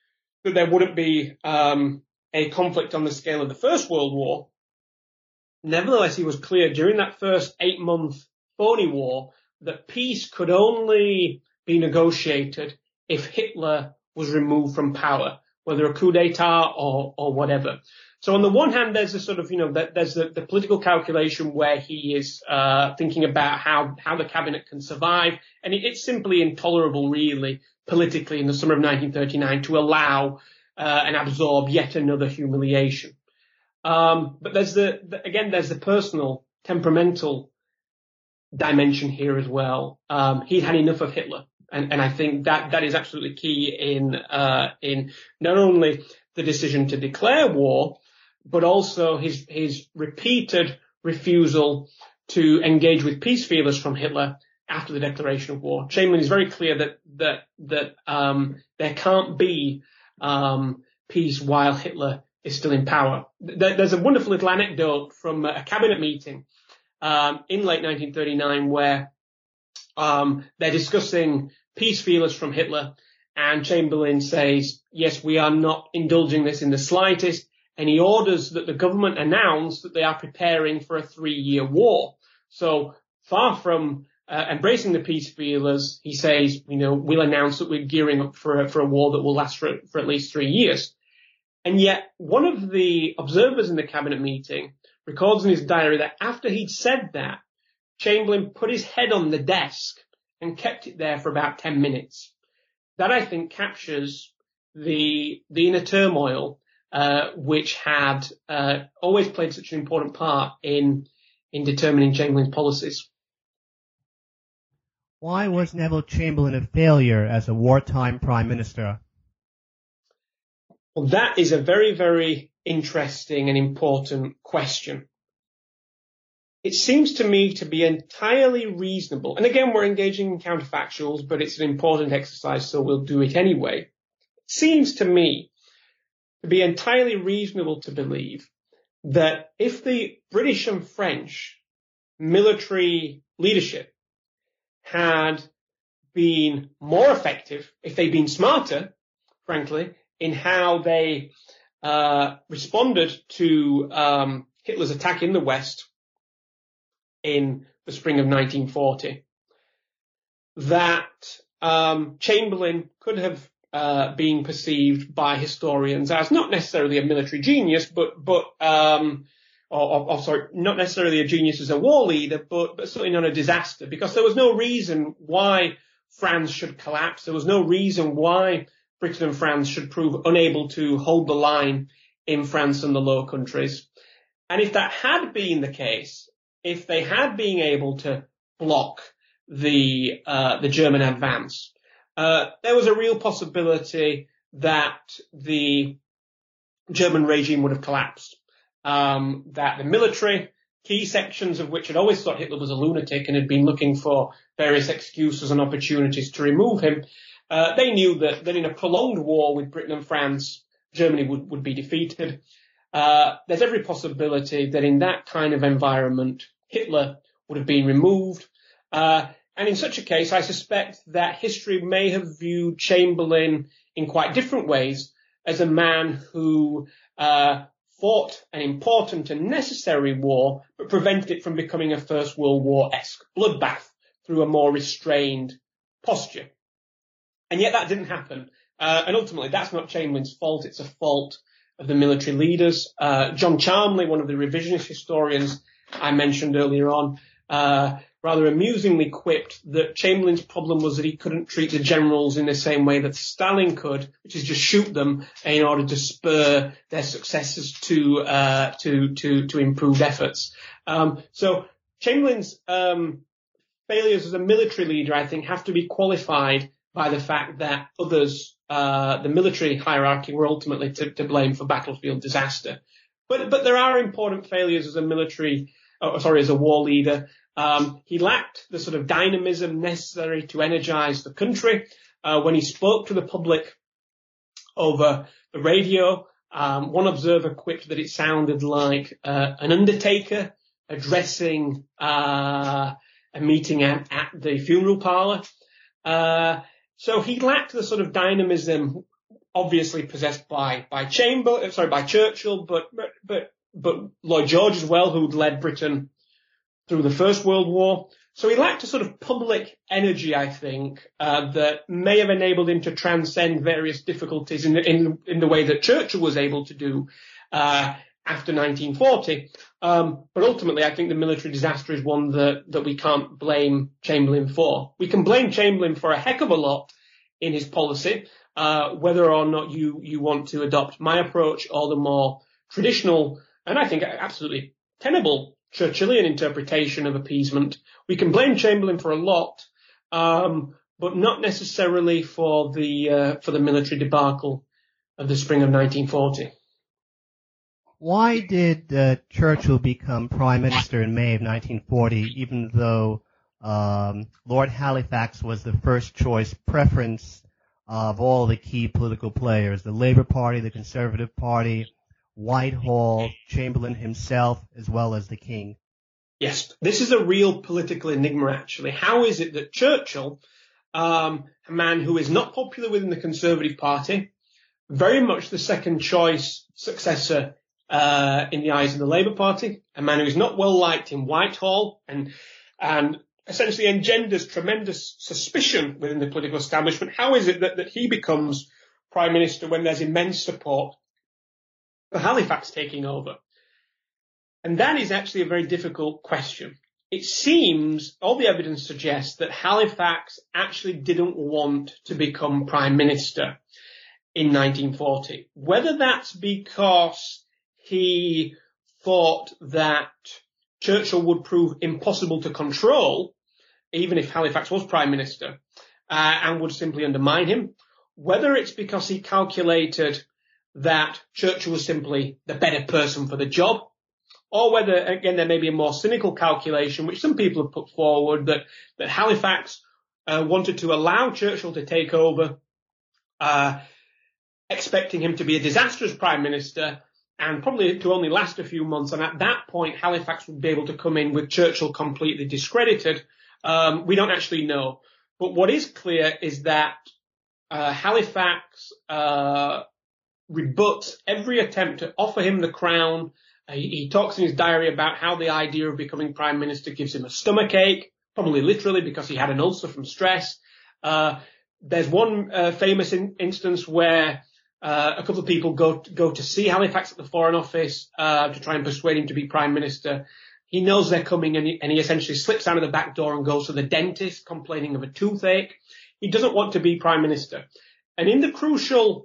that there wouldn't be a conflict on the scale of the First World War. Nevertheless, he was clear during that first 8-month phony war that peace could only be negotiated if Hitler was removed from power, whether a coup d'etat or whatever. So on the one hand, there's a sort of, there's the political calculation where he is thinking about how the cabinet can survive. And it's simply intolerable, really, politically in the summer of 1939 to allow and absorb yet another humiliation. But there's there's the personal, temperamental dimension here as well. He'd had enough of Hitler. And I think that is absolutely key in not only the decision to declare war, but also his repeated refusal to engage with peace feelers from Hitler after the declaration of war. Chamberlain is very clear that there can't be peace while Hitler is still in power. There's a wonderful little anecdote from a cabinet meeting in late 1939 where they're discussing peace feelers from Hitler, and Chamberlain says, yes, we are not indulging this in the slightest, and he orders that the government announce that they are preparing for a 3-year war. So far from embracing the peace feelers, he says, we'll announce that we're gearing up for a war that will last for at least 3 years. And yet one of the observers in the cabinet meeting records in his diary that after he'd said that, Chamberlain put his head on the desk and kept it there for about 10 minutes. That, I think, captures the inner turmoil which had always played such an important part in determining Chamberlain's policies. Why was Neville Chamberlain a failure as a wartime prime minister? Well, that is a very, very interesting and important question. It seems to me to be entirely reasonable, and again, we're engaging in counterfactuals, but it's an important exercise, so we'll do it anyway. It seems to me to be entirely reasonable to believe that if the British and French military leadership had been more effective, if they'd been smarter, frankly, in how they responded to Hitler's attack in the West in the spring of 1940, that Chamberlain could have been perceived by historians as not necessarily a military genius, not necessarily a genius as a war leader, but certainly not a disaster, because there was no reason why France should collapse. There was no reason why Britain and France should prove unable to hold the line in France and the Low Countries. And if that had been the case, if they had been able to block the German advance, there was a real possibility that the German regime would have collapsed. That the military, key sections of which had always thought Hitler was a lunatic and had been looking for various excuses and opportunities to remove him, they knew that in a prolonged war with Britain and France, Germany would be defeated. There's every possibility that in that kind of environment, Hitler would have been removed. And in such a case, I suspect that history may have viewed Chamberlain in quite different ways as a man who fought an important and necessary war, but prevented it from becoming a First World War-esque bloodbath through a more restrained posture. And yet that didn't happen. And ultimately, that's not Chamberlain's fault. It's a fault of the military leaders. John Charmley, one of the revisionist historians I mentioned earlier on, rather amusingly quipped that Chamberlain's problem was that he couldn't treat the generals in the same way that Stalin could, which is just shoot them in order to spur their successors to improved efforts. So Chamberlain's failures as a military leader, I think, have to be qualified by the fact that others, the military hierarchy, were ultimately to blame for battlefield disaster. But there are important failures as a war leader. He lacked the sort of dynamism necessary to energize the country. When he spoke to the public over the radio, one observer quipped that it sounded like an undertaker addressing a meeting at the funeral parlor. So he lacked the sort of dynamism obviously possessed by Churchill, but Lloyd George as well, who'd led Britain through the First World War. So he lacked a sort of public energy, I think, that may have enabled him to transcend various difficulties in the way that Churchill was able to do after 1940. But ultimately, I think the military disaster is one that we can't blame Chamberlain for. We can blame Chamberlain for a heck of a lot in his policy, whether or not you want to adopt my approach or the more traditional and I think absolutely tenable Churchillian interpretation of appeasement. We can blame Chamberlain for a lot, but not necessarily for the military debacle of the spring of 1940. Why did Churchill become Prime Minister in May of 1940, even though Lord Halifax was the first choice preference of all the key political players, the Labour Party, the Conservative Party, Whitehall, Chamberlain himself, as well as the King? Yes, this is a real political enigma, actually. How is it that Churchill, a man who is not popular within the Conservative Party, very much the second choice successor in the eyes of the Labour Party, a man who is not well liked in Whitehall and essentially engenders tremendous suspicion within the political establishment, how is it that he becomes Prime Minister when there's immense support for Halifax taking over? And that is actually a very difficult question. It seems, all the evidence suggests that Halifax actually didn't want to become Prime Minister in 1940. Whether that's because he thought that Churchill would prove impossible to control, even if Halifax was Prime Minister, and would simply undermine him, whether it's because he calculated that Churchill was simply the better person for the job, or whether, again, there may be a more cynical calculation, which some people have put forward, that Halifax wanted to allow Churchill to take over, expecting him to be a disastrous Prime Minister, and probably to only last a few months. And at that point, Halifax would be able to come in with Churchill completely discredited. We don't actually know. But what is clear is that Halifax rebuts every attempt to offer him the crown. He talks in his diary about how the idea of becoming Prime Minister gives him a stomachache, probably literally because he had an ulcer from stress. There's one famous instance where a couple of people go to see Halifax at the Foreign Office to try and persuade him to be Prime Minister. He knows they're coming and he essentially slips out of the back door and goes to the dentist complaining of a toothache. He doesn't want to be Prime Minister. And in the crucial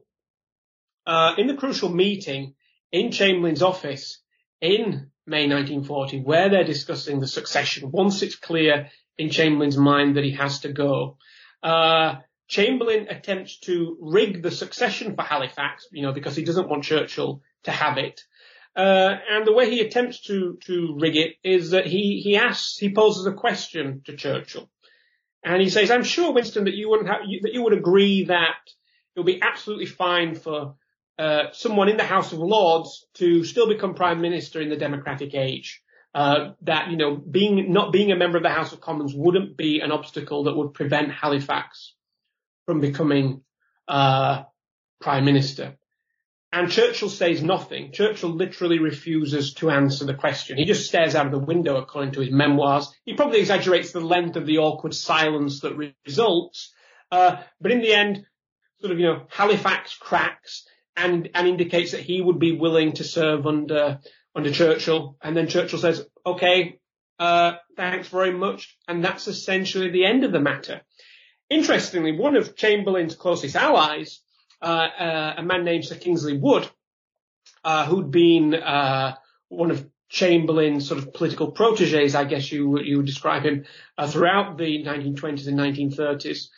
meeting in Chamberlain's office in May 1940, where they're discussing the succession, once it's clear in Chamberlain's mind that he has to go, Chamberlain attempts to rig the succession for Halifax, because he doesn't want Churchill to have it. And the way he attempts to rig it is that he poses a question to Churchill. And he says, I'm sure, Winston, that you would agree that it would be absolutely fine for someone in the House of Lords to still become Prime Minister in the democratic age. That, not being a member of the House of Commons wouldn't be an obstacle that would prevent Halifax from becoming Prime Minister. And Churchill says nothing. Churchill literally refuses to answer the question. He just stares out of the window, according to his memoirs. He probably exaggerates the length of the awkward silence that results. But in the end, Halifax cracks and indicates that he would be willing to serve under Churchill. And then Churchill says, okay, thanks very much. And that's essentially the end of the matter. Interestingly, one of Chamberlain's closest allies, a man named Sir Kingsley Wood, who'd been one of Chamberlain's sort of political proteges, I guess you would describe him, throughout the 1920s and 1930s,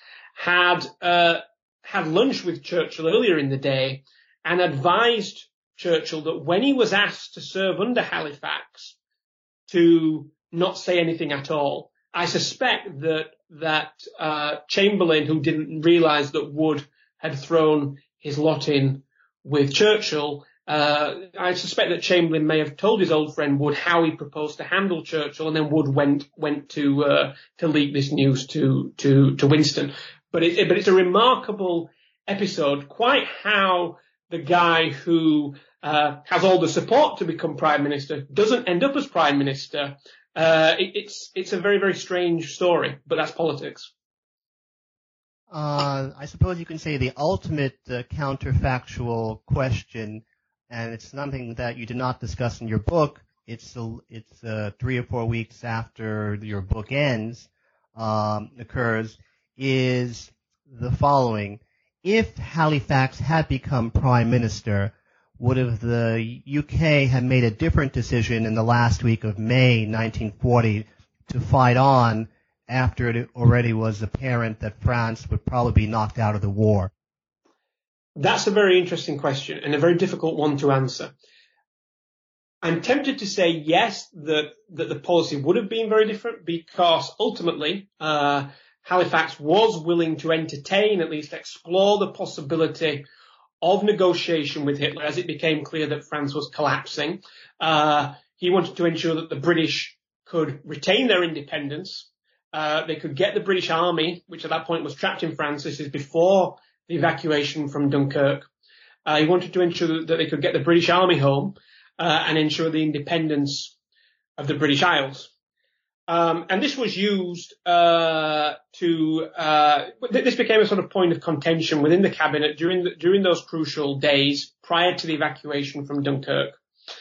had lunch with Churchill earlier in the day and advised Churchill that when he was asked to serve under Halifax, to not say anything at all. I suspect that Chamberlain, who didn't realise that Wood had thrown his lot in with Churchill, I suspect that Chamberlain may have told his old friend Wood how he proposed to handle Churchill, and then Wood went to leak this news to Winston. But it's a remarkable episode quite how the guy who has all the support to become prime minister doesn't end up as prime minister. It's a very, very strange story, but that's politics. I suppose you can say the ultimate counterfactual question, and it's something that you did not discuss in your book. It's 3 or 4 weeks after your book occurs, is the following. If Halifax had become prime minister, would have the UK have made a different decision in the last week of May 1940 to fight on after it already was apparent that France would probably be knocked out of the war? That's a very interesting question and a very difficult one to answer. I'm tempted to say yes, that the policy would have been very different, because ultimately Halifax was willing to entertain, at least explore, the possibility of negotiation with Hitler as it became clear that France was collapsing. He wanted to ensure that the British could retain their independence. They could get the British army, which at that point was trapped in France. This is before the evacuation from Dunkirk. He wanted to ensure that they could get the British army home and ensure the independence of the British Isles. And this was used this became a sort of point of contention within the cabinet during those crucial days prior to the evacuation from Dunkirk,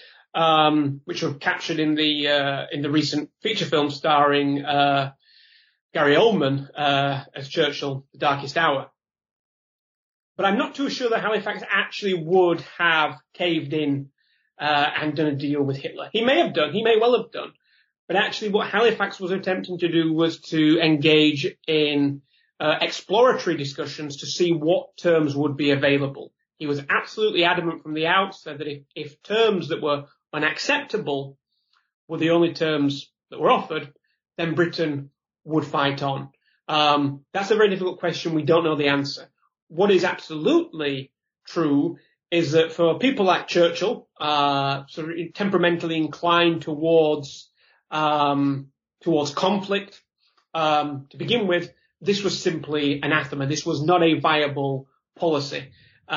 which were captured in the recent feature film starring Gary Oldman as Churchill, The Darkest Hour. But I'm not too sure that Halifax actually would have caved in and done a deal with Hitler. He may well have done. But actually what Halifax was attempting to do was to engage in exploratory discussions to see what terms would be available. He was absolutely adamant from the outset that if terms that were unacceptable were the only terms that were offered, then Britain would fight on. That's a very difficult question. We don't know the answer. What is absolutely true is that for people like Churchill, sort of temperamentally inclined towards conflict, to begin with, this was simply anathema. This was not a viable policy.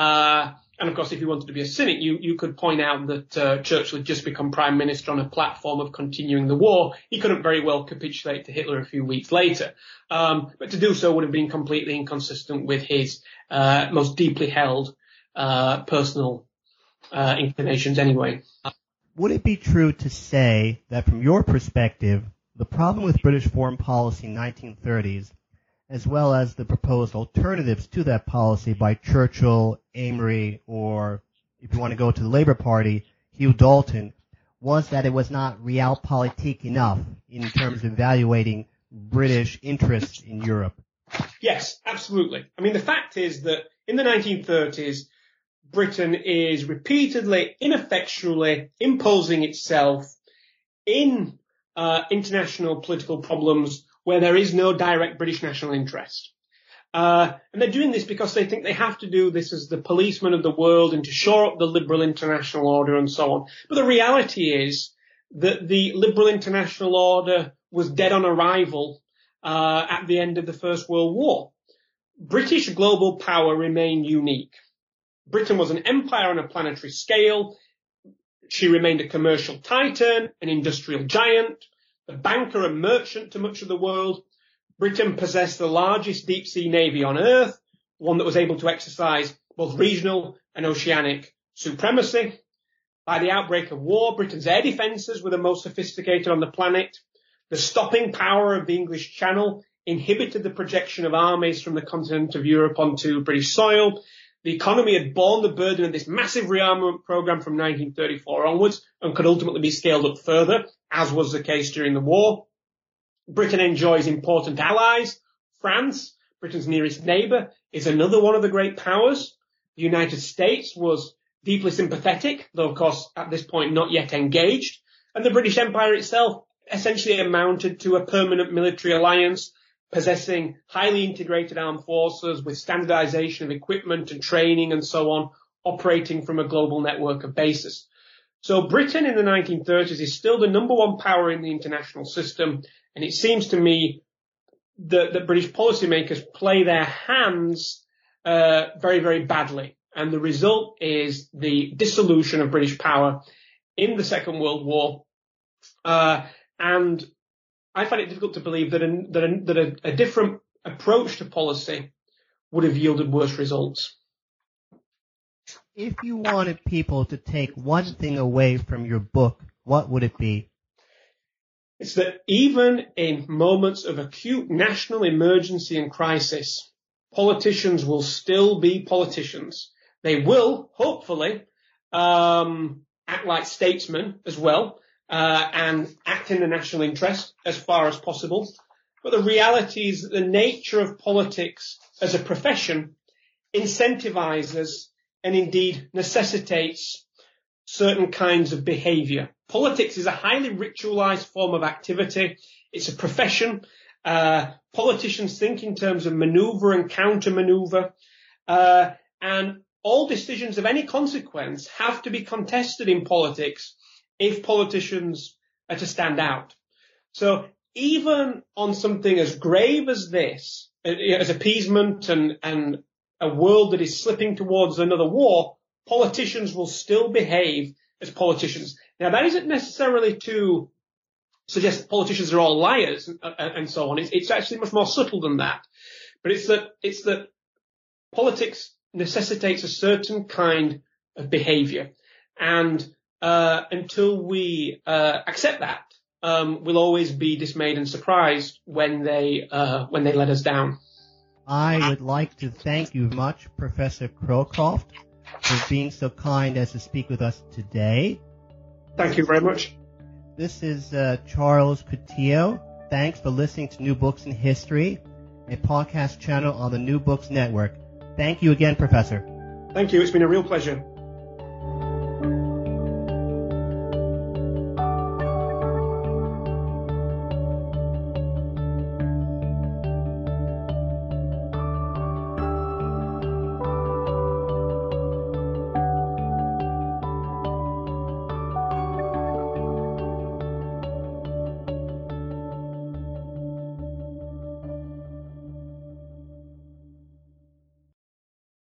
And of course, if you wanted to be a cynic, you could point out that Churchill had just become prime minister on a platform of continuing the war. He couldn't very well capitulate to Hitler a few weeks later. But to do so would have been completely inconsistent with his most deeply held personal inclinations anyway. Would it be true to say that from your perspective, the problem with British foreign policy in the 1930s, as well as the proposed alternatives to that policy by Churchill, Amory, or if you want to go to the Labour Party, Hugh Dalton, was that it was not realpolitik enough in terms of evaluating British interests in Europe? Yes, absolutely. I mean, the fact is that in the 1930s, Britain is repeatedly, ineffectually imposing itself in international political problems where there is no direct British national interest. And they're doing this because they think they have to do this as the policeman of the world and to shore up the liberal international order and so on. But the reality is that the liberal international order was dead on arrival at the end of the First World War. British global power remained unique. Britain was an empire on a planetary scale. She remained a commercial titan, an industrial giant, a banker and merchant to much of the world. Britain possessed the largest deep-sea navy on Earth, one that was able to exercise both regional and oceanic supremacy. By the outbreak of war, Britain's air defences were the most sophisticated on the planet. The stopping power of the English Channel inhibited the projection of armies from the continent of Europe onto British soil. The economy had borne the burden of this massive rearmament program from 1934 onwards and could ultimately be scaled up further, as was the case during the war. Britain enjoys important allies. France, Britain's nearest neighbour, is another one of the great powers. The United States was deeply sympathetic, though of course at this point not yet engaged. And the British Empire itself essentially amounted to a permanent military alliance, possessing highly integrated armed forces with standardization of equipment and training and so on, operating from a global network of bases. So Britain in the 1930s is still the number one power in the international system, and it seems to me that British policymakers play their hands very, very badly. And the result is the dissolution of British power in the Second World War. And I find it difficult to believe that a different approach to policy would have yielded worse results. If you wanted people to take one thing away from your book, what would it be? It's that even in moments of acute national emergency and crisis, politicians will still be politicians. They will, hopefully, act like statesmen as well, and act in the national interest as far as possible. But the reality is that the nature of politics as a profession incentivizes and indeed necessitates certain kinds of behavior. Politics is a highly ritualized form of activity. It's a profession. Politicians think in terms of maneuver and counter-maneuver. And all decisions of any consequence have to be contested in politics if politicians are to stand out. So even on something as grave as this, as appeasement and a world that is slipping towards another war, politicians will still behave as politicians. Now, that isn't necessarily to suggest that politicians are all liars and so on. It's actually much more subtle than that. But it's that politics necessitates a certain kind of behavior. And until we accept that, we'll always be dismayed and surprised when they let us down. I would like to thank you much, Professor Crowcroft, for being so kind as to speak with us today. Thank you very much. This is Charles Coutinho. Thanks for listening to New Books in History, a podcast channel on the New Books Network. Thank you again, Professor. Thank you. It's been a real pleasure.